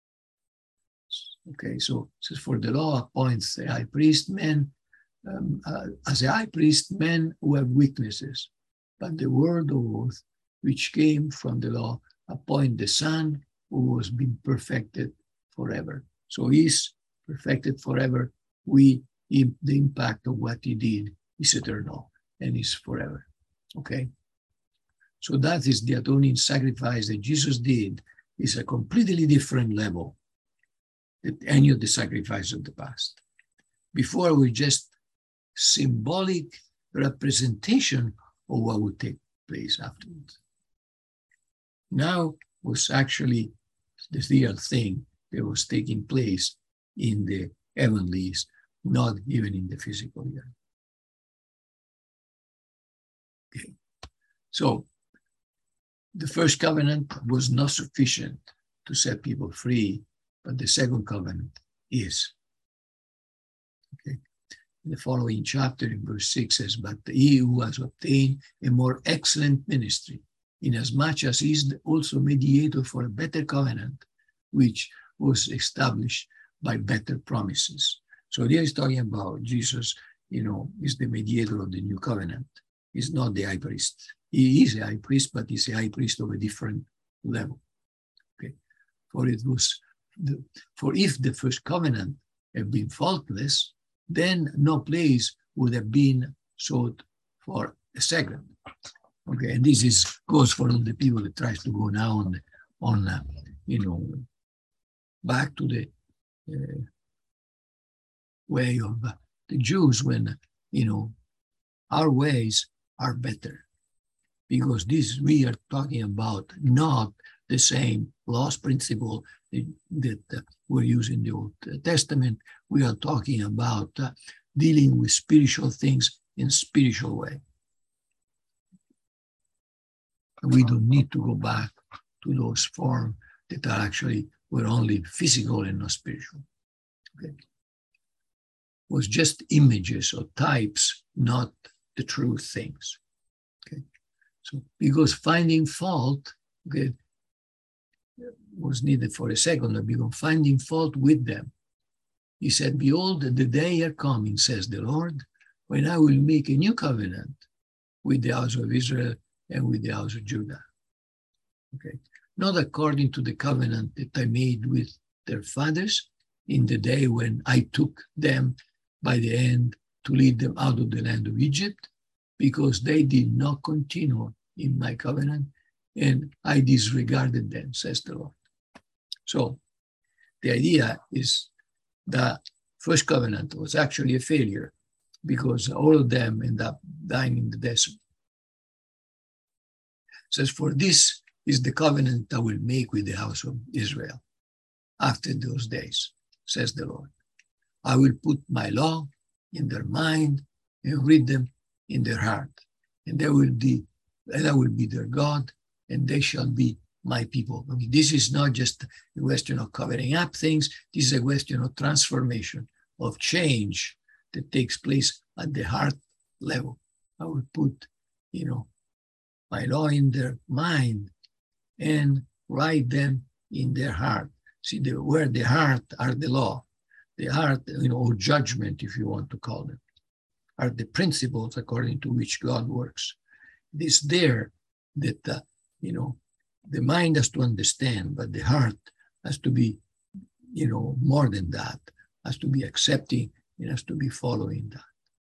Okay, so it says, for the law appoints a high priest men, um, uh, as a high priest men who have weaknesses, but the word of oath, which came from the law, appoint the Son who was being perfected forever. So he's perfected forever. We, the impact of what he did is eternal and is forever. Okay? So that is the atoning sacrifice that Jesus did, is a completely different level than any of the sacrifices of the past. Before, we just symbolic representation of what would take place afterwards. Now was actually the real thing that was taking place in the heavenlies, not even in the physical realm. Okay. So the first covenant was not sufficient to set people free, but the second covenant is. Okay. In the following chapter, in verse six says, but he who has obtained a more excellent ministry, inasmuch as he is also mediator for a better covenant, which was established by better promises. So here he's talking about Jesus, you know, is the mediator of the new covenant. He's not the high priest. He is a high priest, but he's a high priest of a different level. Okay. For it was the, for if the first covenant had been faultless, then no place would have been sought for a second. Okay, and this is goes for all the people that tries to go now on, on uh, you know, back to the uh, way of uh, the Jews, when, you know, our ways are better, because this we are talking about not the same laws principle that, that uh, were used in the Old Testament. We are talking about uh, dealing with spiritual things in a spiritual way. We don't need to go back to those forms that are actually were only physical and not spiritual. Okay. It was just images or types, not the true things. Okay. So because finding fault, okay, was needed for a second, because finding fault with them. He said, behold, the day are coming, says the Lord, when I will make a new covenant with the house of Israel and with the house of Judah. Okay. Not according to the covenant that I made with their fathers in the day when I took them by the hand to lead them out of the land of Egypt, because they did not continue in my covenant, and I disregarded them, says the Lord. So the idea is that first covenant was actually a failure, because all of them end up dying in the desert. It says, for this is the covenant I will make with the house of Israel after those days, says the Lord. I will put my law in their mind and read them in their heart, and they will be, and I will be their God, and they shall be my people. I mean, this is not just a question of covering up things. This is a question of transformation, of change that takes place at the heart level. I will put, you know, my law in their mind, and write them in their heart. See, the, where the heart are the law, the heart, you know, or judgment, if you want to call them, are the principles according to which God works. It is there that, uh, you know, the mind has to understand, but the heart has to be, you know, more than that, has to be accepting, it has to be following that.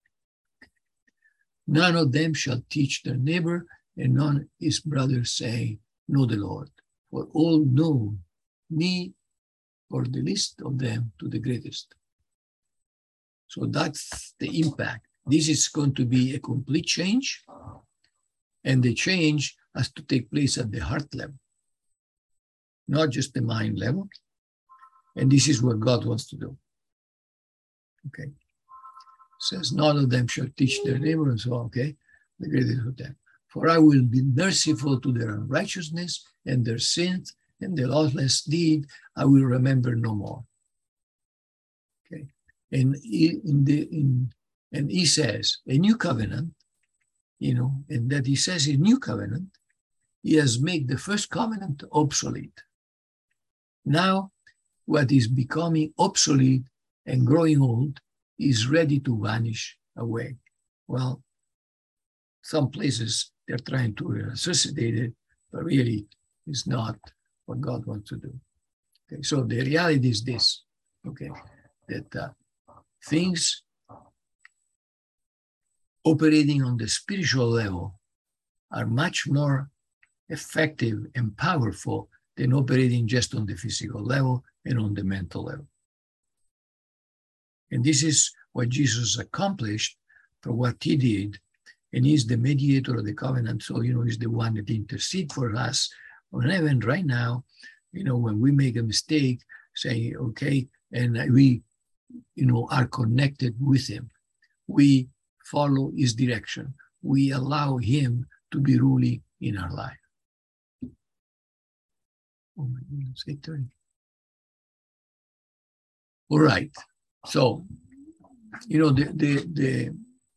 None of them shall teach their neighbor, and none his brother, saying, know the Lord. For all know me, or the least of them to the greatest. So that's the impact. This is going to be a complete change, and the change has to take place at the heart level, not just the mind level. And this is what God wants to do. Okay. Says, none of them shall teach their neighbor, and so on, okay? The greatest of them. For I will be merciful to their unrighteousness and their sins, and the lawless deed I will remember no more. Okay. And he, in the in and he says, a new covenant, you know, and that he says a new covenant, he has made the first covenant obsolete. Now, what is becoming obsolete and growing old is ready to vanish away. Well, some places they're trying to resuscitate it, but really it's not what God wants to do. Okay, so the reality is this, okay, that uh, things operating on the spiritual level are much more effective and powerful than operating just on the physical level and on the mental level. And this is what Jesus accomplished for what he did. And he's the mediator of the covenant. So, you know, he's the one that intercedes for us on heaven right now. You know, when we make a mistake, saying, okay, and we, you know, are connected with him. We follow his direction. We allow him to be ruling in our life. Oh my goodness, eight thirty. All right. So, you know, the, the, the,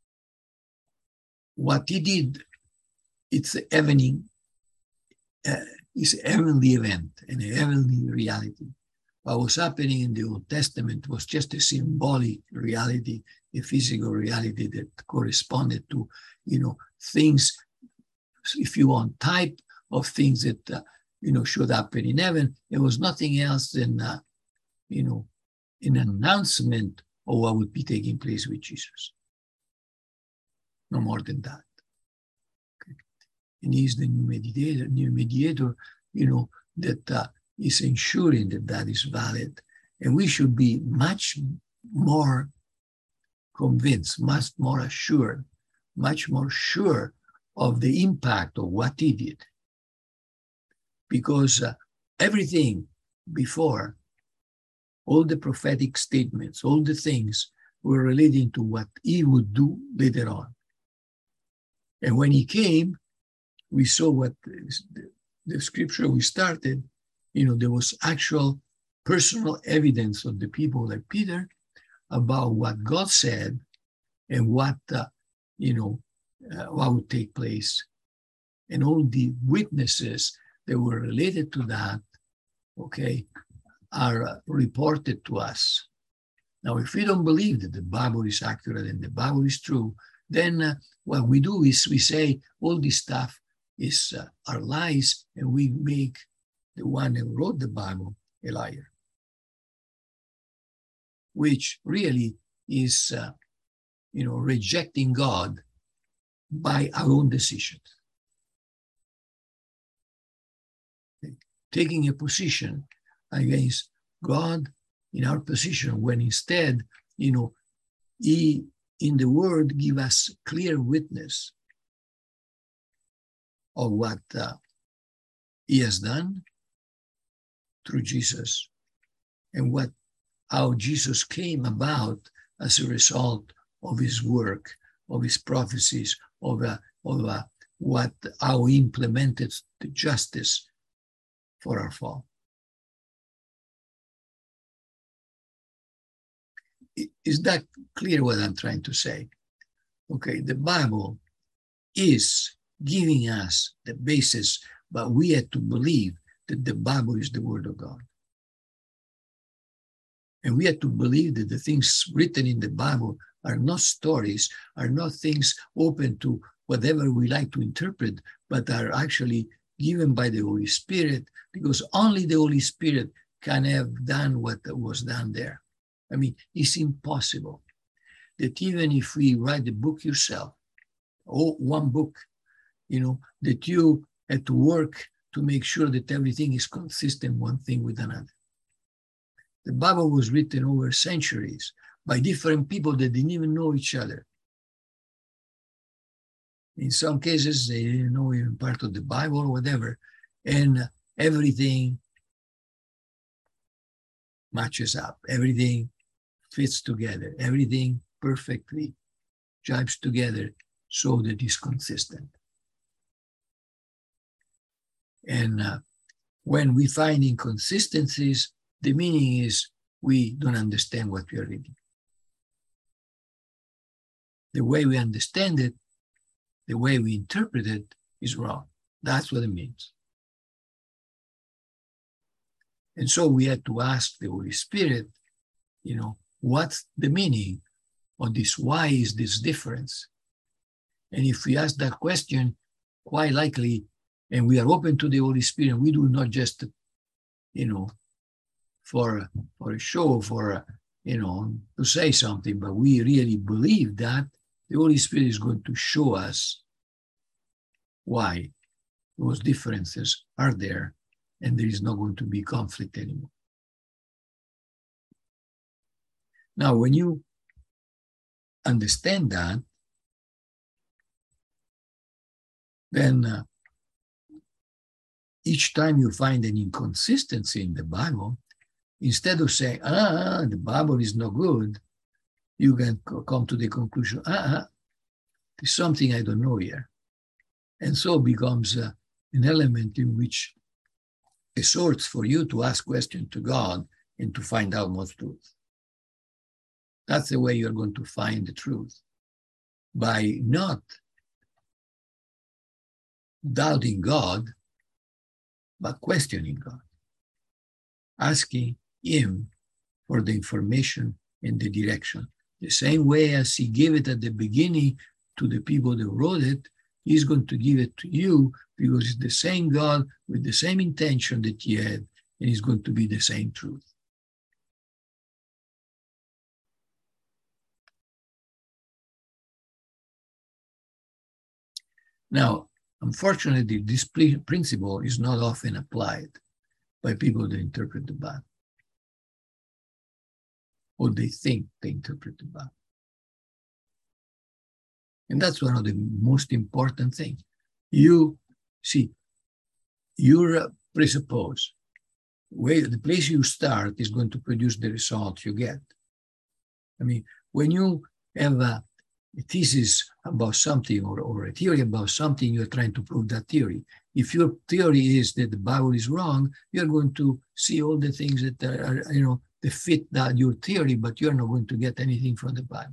what he did, it's a heavenly, uh, it's a heavenly event and a heavenly reality. What was happening in the Old Testament was just a symbolic reality, a physical reality that corresponded to, you know, things, if you want, type of things that, uh, you know, should happen in heaven. It was nothing else than, uh, you know, an announcement of what would be taking place with Jesus. No more than that. Okay. And he's the new mediator, new mediator, you know, that uh, is ensuring that that is valid. And we should be much more convinced, much more assured, much more sure of the impact of what he did. Because uh, everything before, all the prophetic statements, all the things were relating to what he would do later on. And when he came, we saw what the, the scripture we started, you know, there was actual personal evidence of the people like Peter about what God said and what, uh, you know, uh, what would take place. And all the witnesses that were related to that, okay, are uh, reported to us. Now, if we don't believe that the Bible is accurate and the Bible is true, then uh, what we do is we say all this stuff is uh, are lies, and we make the one who wrote the Bible a liar, which really is, uh, you know, rejecting God by our own decisions. Okay. Taking a position against God in our position, when instead, you know, he in the word give us clear witness of what uh, he has done through Jesus, and what how Jesus came about as a result of his work, of his prophecies, of, uh, of uh, what how he implemented the justice for our fall. Is that clear what I'm trying to say? Okay, the Bible is giving us the basis, but we had to believe that the Bible is the Word of God. And we had to believe that the things written in the Bible are not stories, are not things open to whatever we like to interpret, but are actually given by the Holy Spirit, because only the Holy Spirit can have done what was done there. I mean, it's impossible that even if we write the book yourself, or one book, you know, that you had to work to make sure that everything is consistent one thing with another. The Bible was written over centuries by different people that didn't even know each other. In some cases, they didn't know even part of the Bible or whatever, and everything matches up. Everything fits together. Everything perfectly jives together so that it's consistent. And uh, when we find inconsistencies, the meaning is we don't understand what we are reading. The way we understand it, the way we interpret it is wrong. That's what it means. And so we had to ask the Holy Spirit, you know, what's the meaning of this? Why is this difference? And if we ask that question, quite likely, and we are open to the Holy Spirit, we do not just, you know, for, for a show, for, you know, to say something, but we really believe that the Holy Spirit is going to show us why those differences are there, and there is not going to be conflict anymore. Now, when you understand that, then uh, each time you find an inconsistency in the Bible, instead of saying, ah, the Bible is no good, you can come to the conclusion, ah, there's something I don't know here. And so becomes uh, an element in which a source for you to ask questions to God and to find out more truth. That's the way you're going to find the truth, by not doubting God, but questioning God, asking Him for the information and the direction. The same way as He gave it at the beginning to the people that wrote it, He's going to give it to you, because it's the same God with the same intention that He had, and it's going to be the same truth. Now, unfortunately, this principle is not often applied by people that interpret the Bible, or they think they interpret the Bible. And that's one of the most important things. You see, you presuppose where the place you start is going to produce the result you get. I mean, when you have a, a thesis about something, or, or a theory about something, you're trying to prove that theory. If your theory is that the Bible is wrong, you're going to see all the things that are, are you know, that fit that your theory, but you're not going to get anything from the Bible.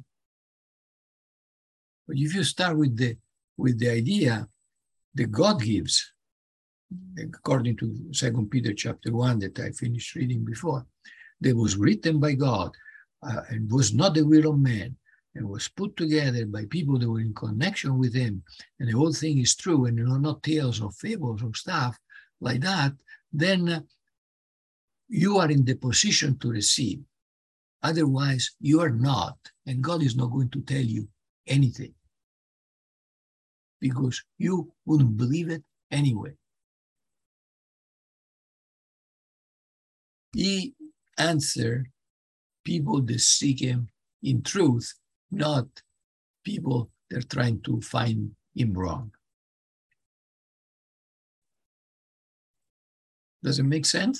But if you start with the with the idea that God gives, according to Second Peter chapter one that I finished reading before, that was written by God uh, and was not the will of man, and was put together by people that were in connection with Him, and the whole thing is true, and you know, not tales or fables or stuff like that, then uh, you are in the position to receive. Otherwise, you are not, and God is not going to tell you anything, because you wouldn't believe it anyway. He answered people that seek Him in truth, not people that are trying to find Him wrong. Does it make sense?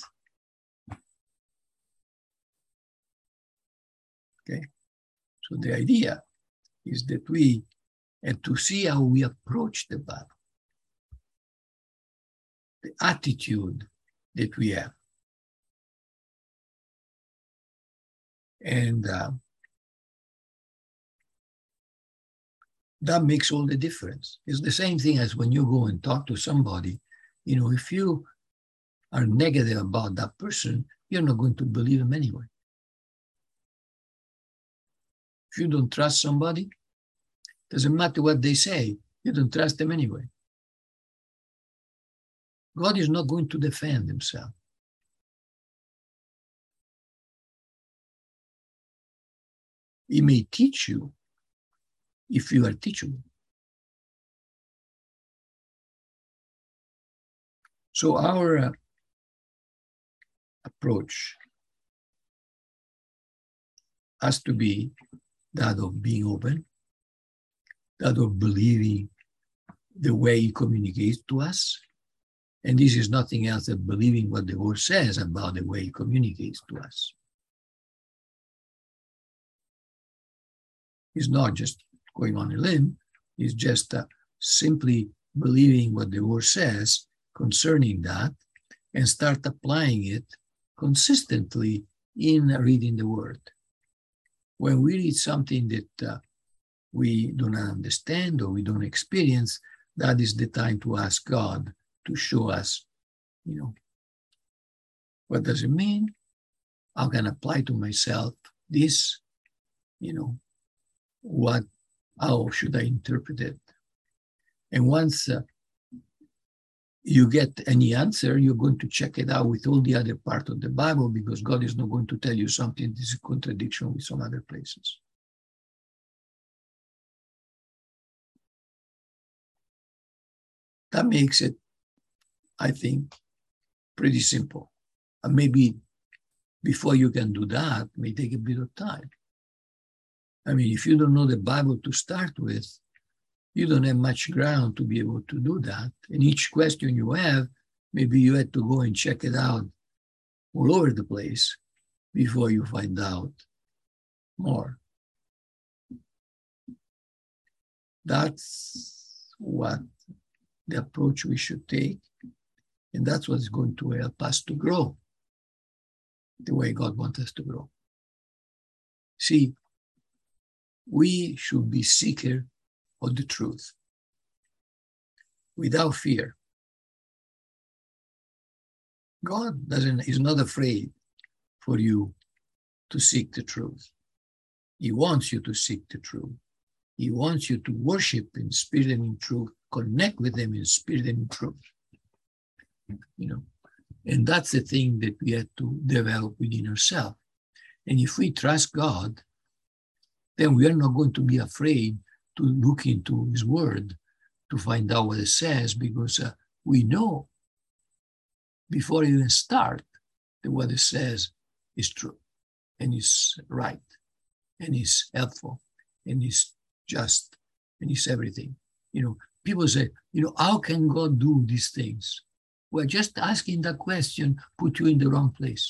Okay. So the idea is that we have to see how we approach the Bible, the attitude that we have. And uh, that makes all the difference. It's the same thing as when you go and talk to somebody. You know, if you are negative about that person, you're not going to believe him anyway. If you don't trust somebody, doesn't matter what they say, you don't trust them anyway. God is not going to defend himself. He may teach you if you are teachable. So our uh, approach has to be that of being open, that of believing the way he communicates to us. And this is nothing else than believing what the word says about the way he communicates to us. It's not just going on a limb, it's just uh, simply believing what the word says concerning that and start applying it consistently in reading the word. When we read something that uh, we do not understand or we don't experience, that is the time to ask God to show us, you know, what does it mean? How can I apply to myself this? You know, what, how should I interpret it? And once uh, you get any answer, you're going to check it out with all the other part of the Bible, because God is not going to tell you something that is a contradiction with some other places. That makes it, I think, pretty simple. And maybe before you can do that, it may take a bit of time. I mean, if you don't know the Bible to start with, you don't have much ground to be able to do that. And each question you have, maybe you had to go and check it out all over the place before you find out more. That's what the approach we should take. And that's what's going to help us to grow the way God wants us to grow. See, we should be seekers of the truth without fear. God doesn't is not afraid for you to seek the truth. He wants you to seek the truth. He wants you to worship in spirit and in truth, connect with him in spirit and in truth. You know, and that's the thing that we have to develop within ourselves. And if we trust God, then we are not going to be afraid to look into his word to find out what it says, because uh, we know before we even start that what it says is true and is right and is helpful and is just and is everything. You know, people say, you know, how can God do these things? Well, just asking that question put you in the wrong place.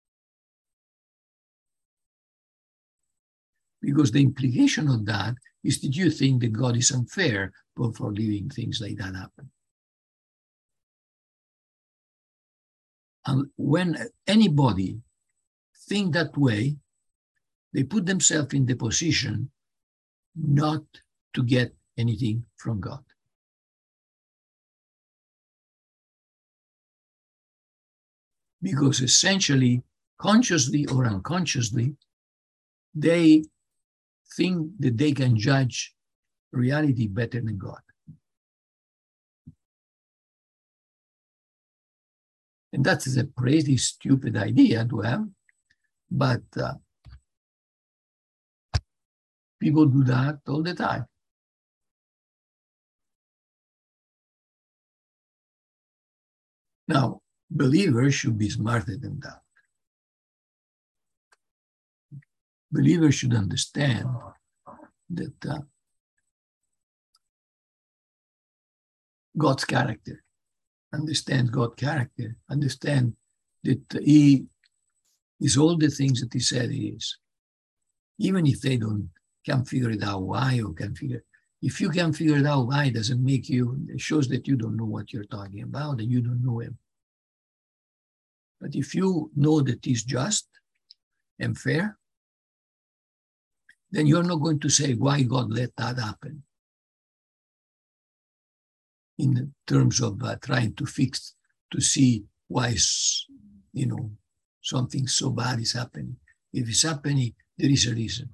Because the implication of that is that you think that God is unfair for, for leaving things like that happen. And when anybody think that way, they put themselves in the position not to get anything from God. Because essentially, consciously or unconsciously, they think that they can judge reality better than God. And that is a pretty stupid idea to have, but uh, people do that all the time. Now, believers should be smarter than that. Believers should understand that uh, God's character, understand God's character, understand that he is all the things that he said he is. Even if they don't can figure it out why or can figure, if you can figure it out why, it doesn't make you, it shows that you don't know what you're talking about and you don't know him. But if you know that he's just and fair, then you're not going to say why God let that happen. in terms of uh, trying to fix, to see why, you know, something so bad is happening. If it's happening, there is a reason.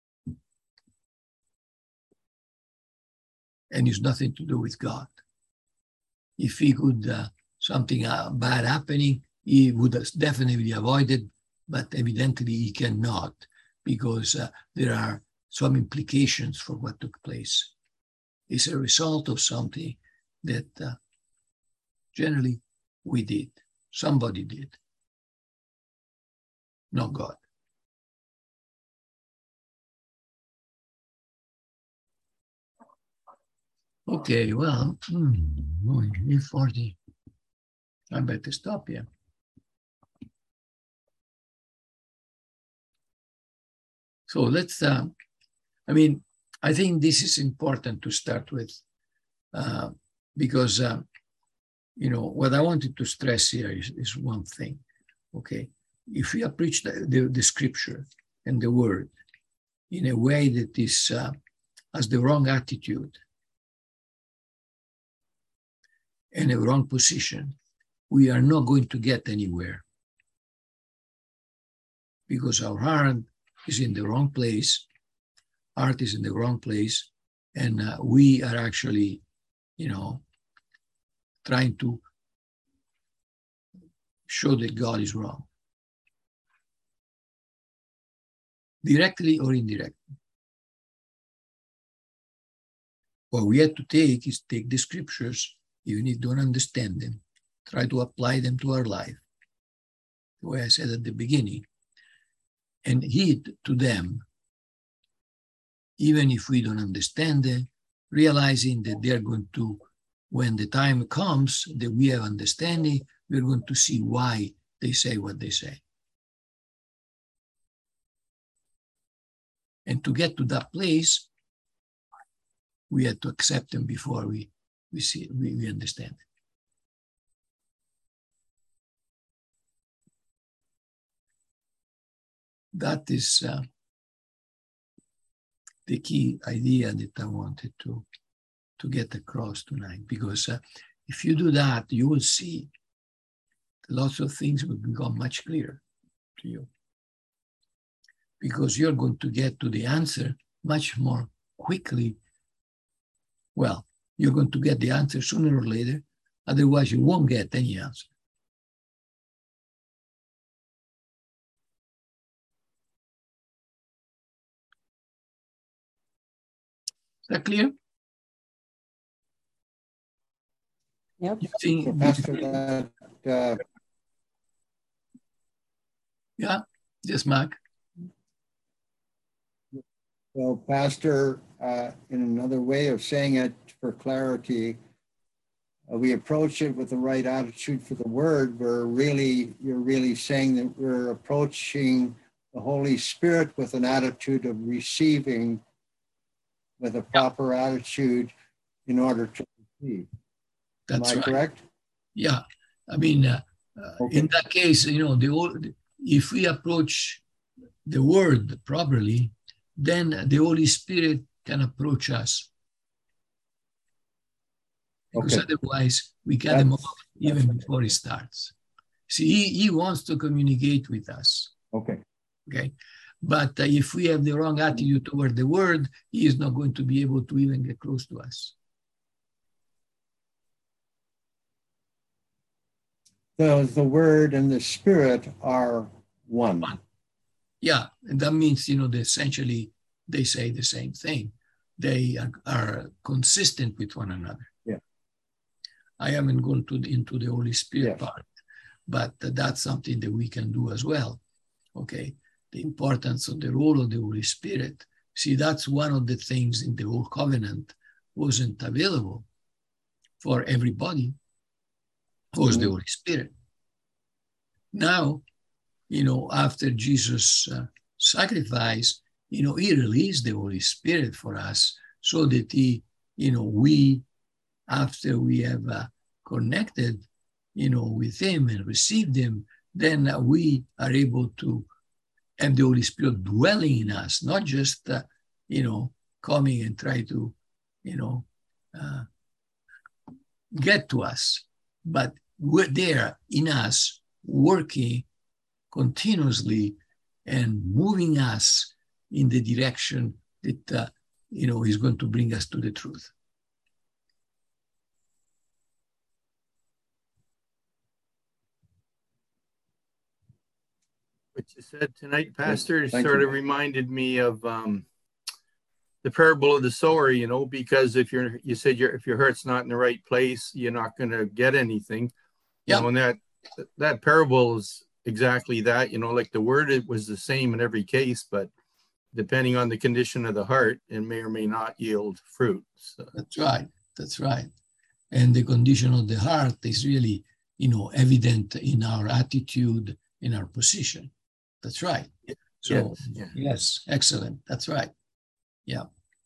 And it's nothing to do with God. If he could, uh, something uh, bad happening, he would have definitely avoided, but evidently he cannot, because uh, there are some implications for what took place. It's a result of something that uh, generally we did. Somebody did. Not God. Okay, well, eight forty. I better stop here. So let's, uh, I mean, I think this is important to start with uh, because, uh, you know, what I wanted to stress here is, is one thing, okay? If we approach the, the, the scripture and the word in a way that is, uh, has the wrong attitude and a wrong position, we are not going to get anywhere because our heart is in the wrong place, heart is in the wrong place, and uh, we are actually, you know, trying to show that God is wrong, directly or indirectly. What we have to take is take the scriptures, even if you don't understand them, try to apply them to our life, the way I said at the beginning, and heed to them, even if we don't understand them, realizing that they're going to, when the time comes that we have understanding, we're going to see why they say what they say. And to get to that place, we have to accept them before we, we, see, we, we understand. That is uh, the key idea that I wanted to, to get across tonight, because uh, if you do that, you will see lots of things will become much clearer to you, because you're going to get to the answer much more quickly. Well, you're going to get the answer sooner or later, otherwise you won't get any answer. Is that clear? Yep. You think, So, Pastor, that, uh, yeah, yes, Mark. well, Pastor, uh, in another way of saying it for clarity, uh, we approach it with the right attitude for the word. We're really, you're really saying that we're approaching the Holy Spirit with an attitude of receiving, with a proper attitude in order to receive. That's Am I right. correct? Yeah, I mean, uh, uh, Okay. in that case, you know, the old, if we approach the word properly, then the Holy Spirit can approach us. Because Okay. otherwise, we cut him That's, off even that's before he starts. See, he, he wants to communicate with us. okay. Okay, but uh, if we have the wrong attitude toward the word, he is not going to be able to even get close to us. The, the word and the spirit are one. Yeah, and that means, you know, they essentially, they say the same thing. They are, are consistent with one another. Yeah. I haven't gone to the, into the Holy Spirit Yes. part, but uh, that's something that we can do as well. Okay, the importance of the role of the Holy Spirit. See, that's one of the things in the Old Covenant wasn't available for everybody, was mm-hmm. the Holy Spirit. Now, you know, after Jesus' uh, sacrifice, you know, he released the Holy Spirit for us so that he, you know, we, after we have uh, connected, you know, with him and received him, then uh, we are able to have the Holy Spirit dwelling in us, not just, uh, you know, coming and try to, you know, uh, get to us, but we're there in us, working continuously and moving us in the direction that, uh, you know, is going to bring us to the truth. What you said tonight, Pastor, Thank sort you. of reminded me of um, the parable of the sower, you know, because if you're, you said your if your heart's not in the right place, you're not going to get anything. You Yeah. know, and that that parable is exactly that, you know, like the word, it was the same in every case, but depending on the condition of the heart, it may or may not yield fruit. So. That's right. That's right. And the condition of the heart is really, you know, evident in our attitude, in our position. That's right. So, Yes, yeah. yes, excellent. That's right. Yeah.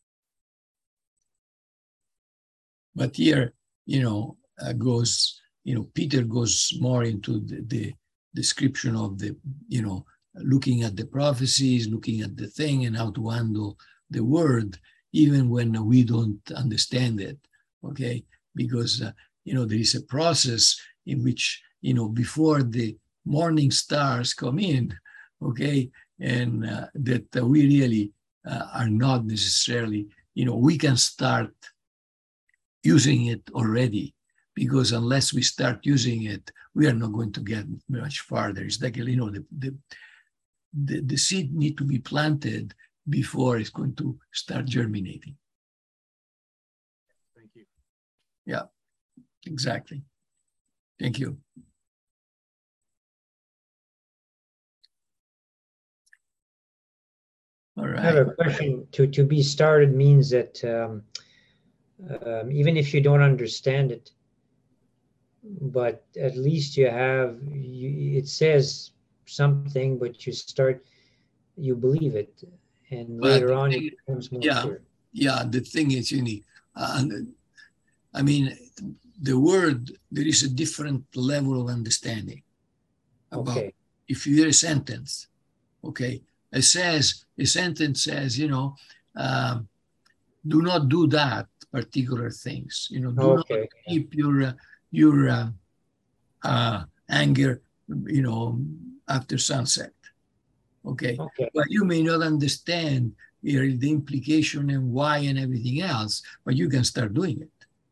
But here, you know, uh, goes, you know, Peter goes more into the, the description of the, you know, looking at the prophecies, looking at the thing and how to handle the word, even when we don't understand it, okay? Because, uh, you know, there is a process in which, you know, before the morning stars come in, okay, and uh, that uh, we really uh, are not necessarily, you know, we can start using it already, because unless we start using it, we are not going to get much farther. It's like, you know, the, the, the, the seed need to be planted before it's going to start germinating. Thank you. Yeah, exactly. Thank you. All right. I have a question. To, to be started means that um, um, even if you don't understand it, but at least you have, you, it says something, but you start, you believe it. And But later the on, thing- it becomes more yeah. clear. Yeah, the thing is, you know, uh, I mean, the word, there is a different level of understanding about Okay. if you hear a sentence, okay, it says, a sentence says, you know, um, do not do that particular things, you know, do Okay. not keep your, uh, your uh, uh, anger, you know, after sunset, okay? Okay. But you may not understand you know, the implication and why and everything else, but you can start doing it.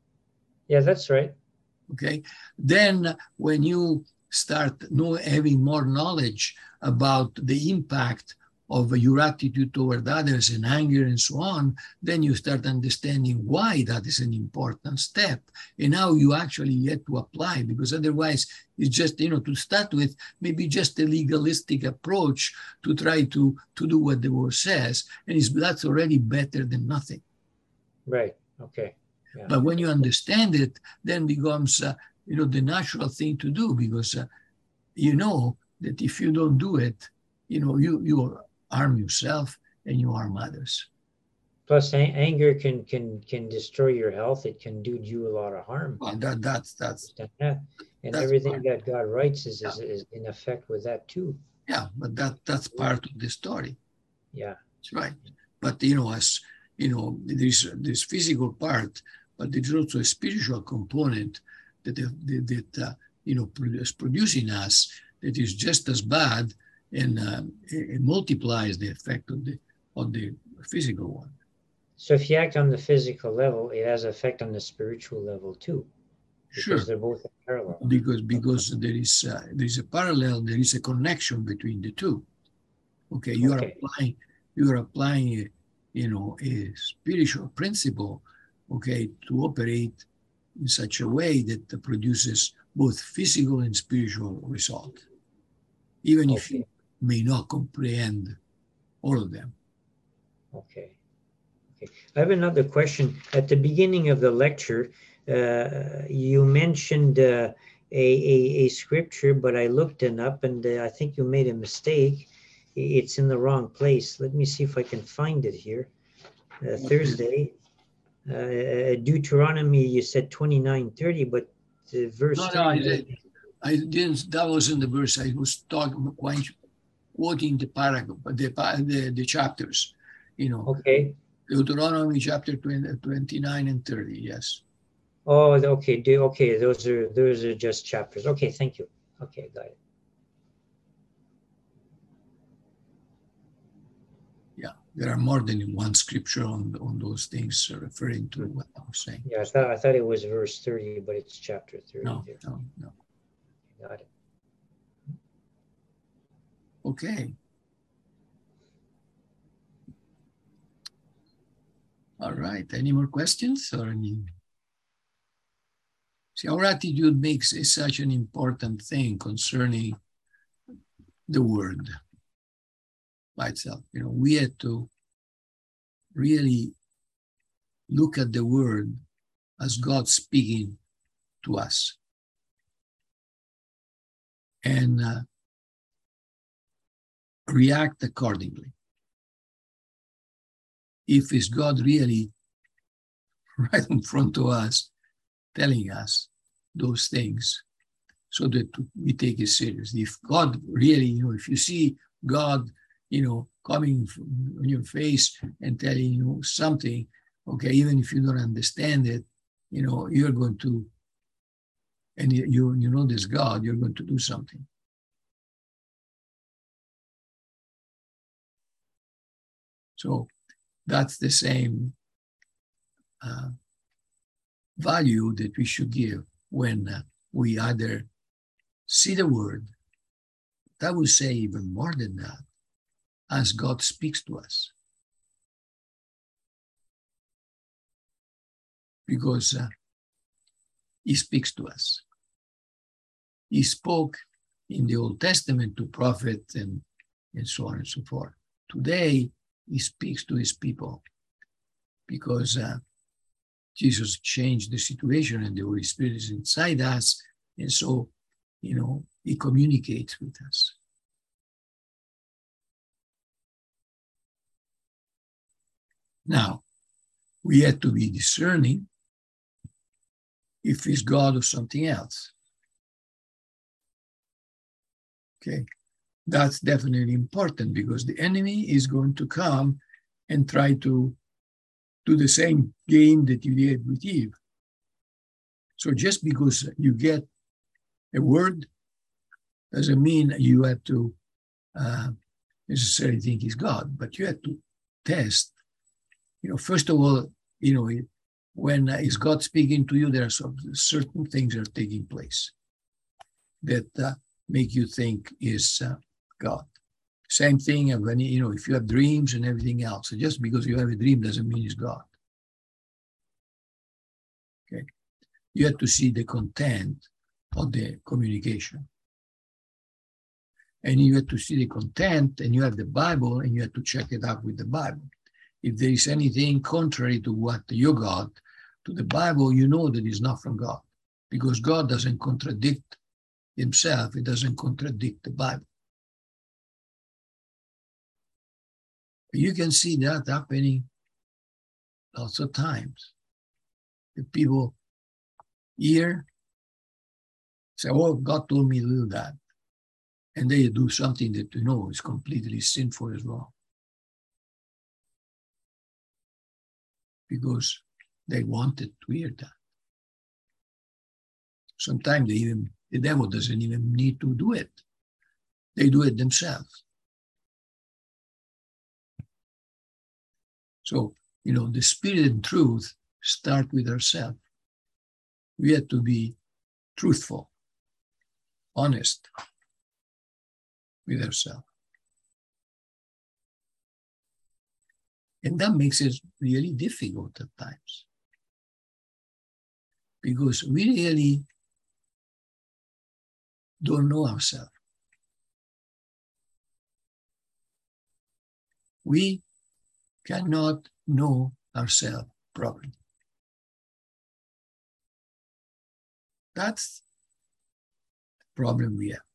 Yeah, that's right. Okay. Then when you start know, having more knowledge about the impact of your attitude toward others and anger and so on, then you start understanding why that is an important step and how you actually get to apply, because otherwise it's just, you know, to start with, maybe just a legalistic approach to try to, to do what the word says. And it's, that's already better than nothing. Right. Okay. Yeah. But when you understand it, then becomes, uh, you know, the natural thing to do, because uh, you know that if you don't do it, you know, you, you harm yourself and you harm others. Plus, a- anger can can can destroy your health. It can do you a lot of harm. Well, that, that's, that's, Yeah. And that's everything part. that God writes is, Yeah. is, is in effect with that too. Yeah, but that, that's part of the story. Yeah. That's right. But, you know, as, you know, there's this physical part, but there's also a spiritual component that, that, that uh, you know, is producing us that is just as bad, and uh, it multiplies the effect of the, of the physical one. So if you act on the physical level, it has effect on the spiritual level too, because Sure. they're both in parallel. Because because there is uh, there is a parallel, there is a connection between the two. Okay, you Okay. are applying you are applying a, you know, a spiritual principle, okay, to operate in such a way that produces both physical and spiritual result, even if Okay. you may not comprehend all of them. Okay. Okay. I have another question. At the beginning of the lecture, uh, you mentioned uh, a, a, a scripture, but I looked it up and uh, I think you made a mistake. It's in the wrong place. Let me see if I can find it here. Uh, Thursday, uh, Deuteronomy, you said twenty-nine thirty, but the verse No, no, I, three. did, I didn't. That wasn't the verse. I was talking, quoting the paragraph, the, the the chapters. You know. Okay. Deuteronomy chapter twenty, twenty-nine and thirty. Yes. Oh, okay. Do, okay. Those are those are just chapters. Okay. Thank you. Okay. Got it. Yeah, there are more than one scripture on on those things referring to what I was saying. Yeah, I thought I thought it was verse thirty, but it's chapter thirty No, there. no, no. Got it. Okay. All right. Any more questions or any? See, our attitude makes is such an important thing concerning the word by itself. You know, we had to really look at the word as God speaking to us. And uh, react accordingly. If it's God really right in front of us, telling us those things, so that we take it seriously. If God really, you know, if you see God, you know, coming on your face and telling you something, okay, even if you don't understand it, you know, you're going to, and you you know this God, you're going to do something. So that's the same uh, value that we should give when uh, we either see the word, that would say even more than that, as God speaks to us. Because uh, he speaks to us. He spoke in the Old Testament to prophets and, and so on and so forth. Today, he speaks to his people because uh, Jesus changed the situation and the Holy Spirit is inside us. And so, you know, he communicates with us. Now, we have to be discerning if it's God or something else. Okay, that's definitely important because the enemy is going to come and try to do the same game that you did with Eve. So just because you get a word doesn't mean you have to uh, necessarily think it's God, but you have to test. You know, first of all, you know, when uh, is God speaking to you, there are some certain things that are taking place that uh, make you think is uh, God. Same thing when, you know, if you have dreams and everything else. So just because you have a dream doesn't mean it's God. Okay. You have to see the content of the communication. And you have to see the content, and you have the Bible, and you have to check it out with the Bible. If there is anything contrary to what you got, to the Bible, you know that it's not from God. Because God doesn't contradict himself. It doesn't contradict the Bible. You can see that happening lots of times. The people hear, say, oh, God told me to do that. And they do something that you know is completely sinful as well. Because they wanted to hear that. Sometimes they even, the devil doesn't even need to do it. They do it themselves. So, you know, the spirit and truth start with ourselves. We have to be truthful, honest with ourselves. And that makes it really difficult at times. Because we really don't know ourselves. We cannot know ourselves properly. That's the problem we have.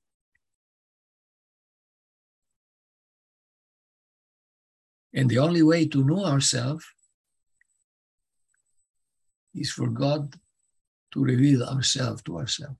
And the only way to know ourselves is for God to reveal ourselves to ourselves.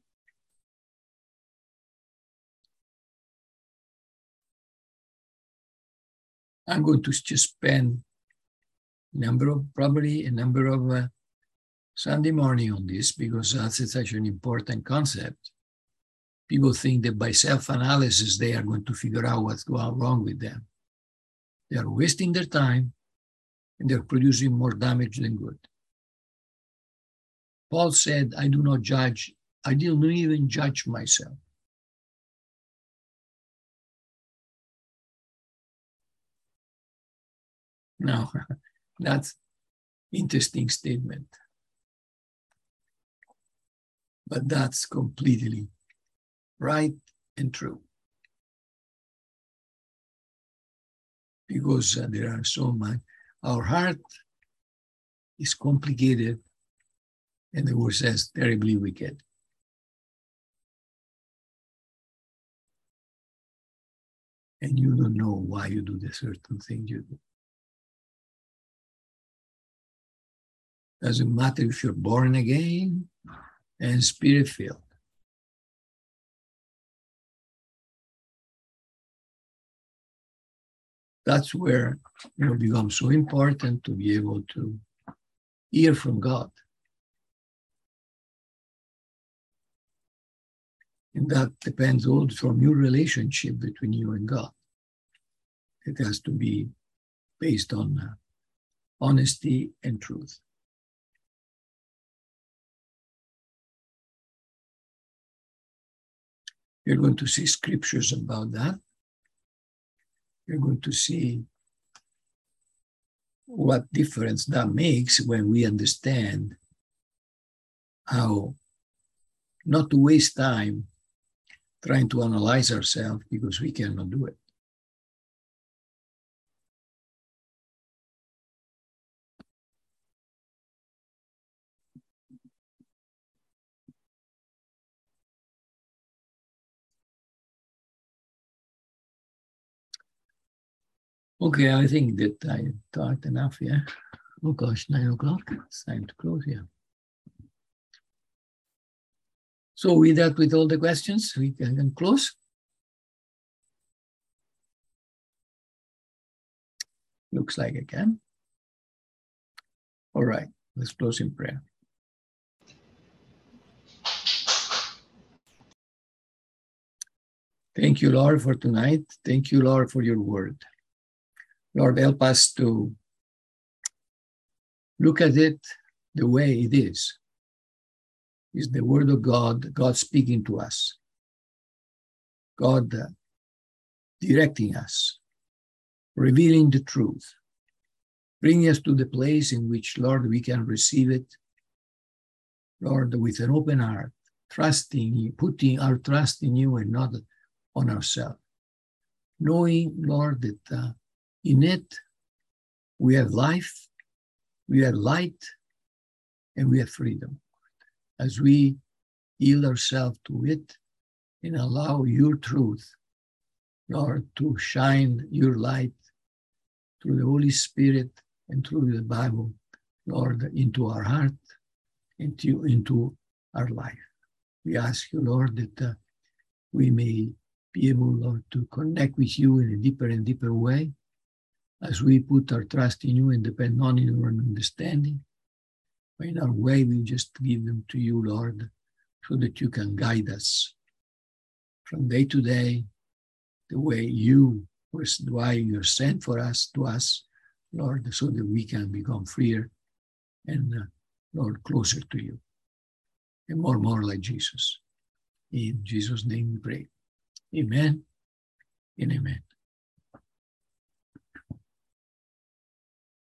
I'm going to just spend a number of, probably a number of uh, Sunday morning on this because that's such an important concept. People think that by self-analysis, they are going to figure out what's going wrong with them. They are wasting their time and they're producing more damage than good. Paul said, I do not judge. I didn't even judge myself. Now, that's an interesting statement. But that's completely right and true. Because uh, there are so much, our heart is complicated, and the word says terribly wicked. And you don't know why you do the certain thing you do. Doesn't matter if you're born again and spirit-filled. That's where you know, it becomes so important to be able to hear from God. And that depends also from your relationship between you and God. It has to be based on uh, honesty and truth. You're going to see scriptures about that. You're going to see what difference that makes when we understand how not to waste time trying to analyze ourselves because we cannot do it. Okay, I think that I talked enough, yeah? Oh gosh, nine o'clock, it's time to close, yeah. So with that, with all the questions, we can close. Looks like I can. All right, let's close in prayer. Thank you, Lord, for tonight. Thank you, Lord, for your word. Lord, help us to look at it the way it is. It's the word of God, God speaking to us, God uh, directing us, revealing the truth, bringing us to the place in which, Lord, we can receive it, Lord, with an open heart, trusting you, putting our trust in you and not on ourselves, knowing, Lord, that uh, in it we have life, we have light, and we have freedom. As we yield ourselves to it and allow your truth, Lord, to shine your light through the Holy Spirit and through the Bible, Lord, into our heart, into, into our life. We ask you, Lord, that uh, we may be able, Lord, to connect with you in a deeper and deeper way as we put our trust in you and depend on your understanding. In our way, we just give them to you, Lord, so that you can guide us from day to day, the way you, why you're sent for us, to us, Lord, so that we can become freer and, uh, Lord, closer to you and more and more like Jesus. In Jesus' name we pray. Amen and amen.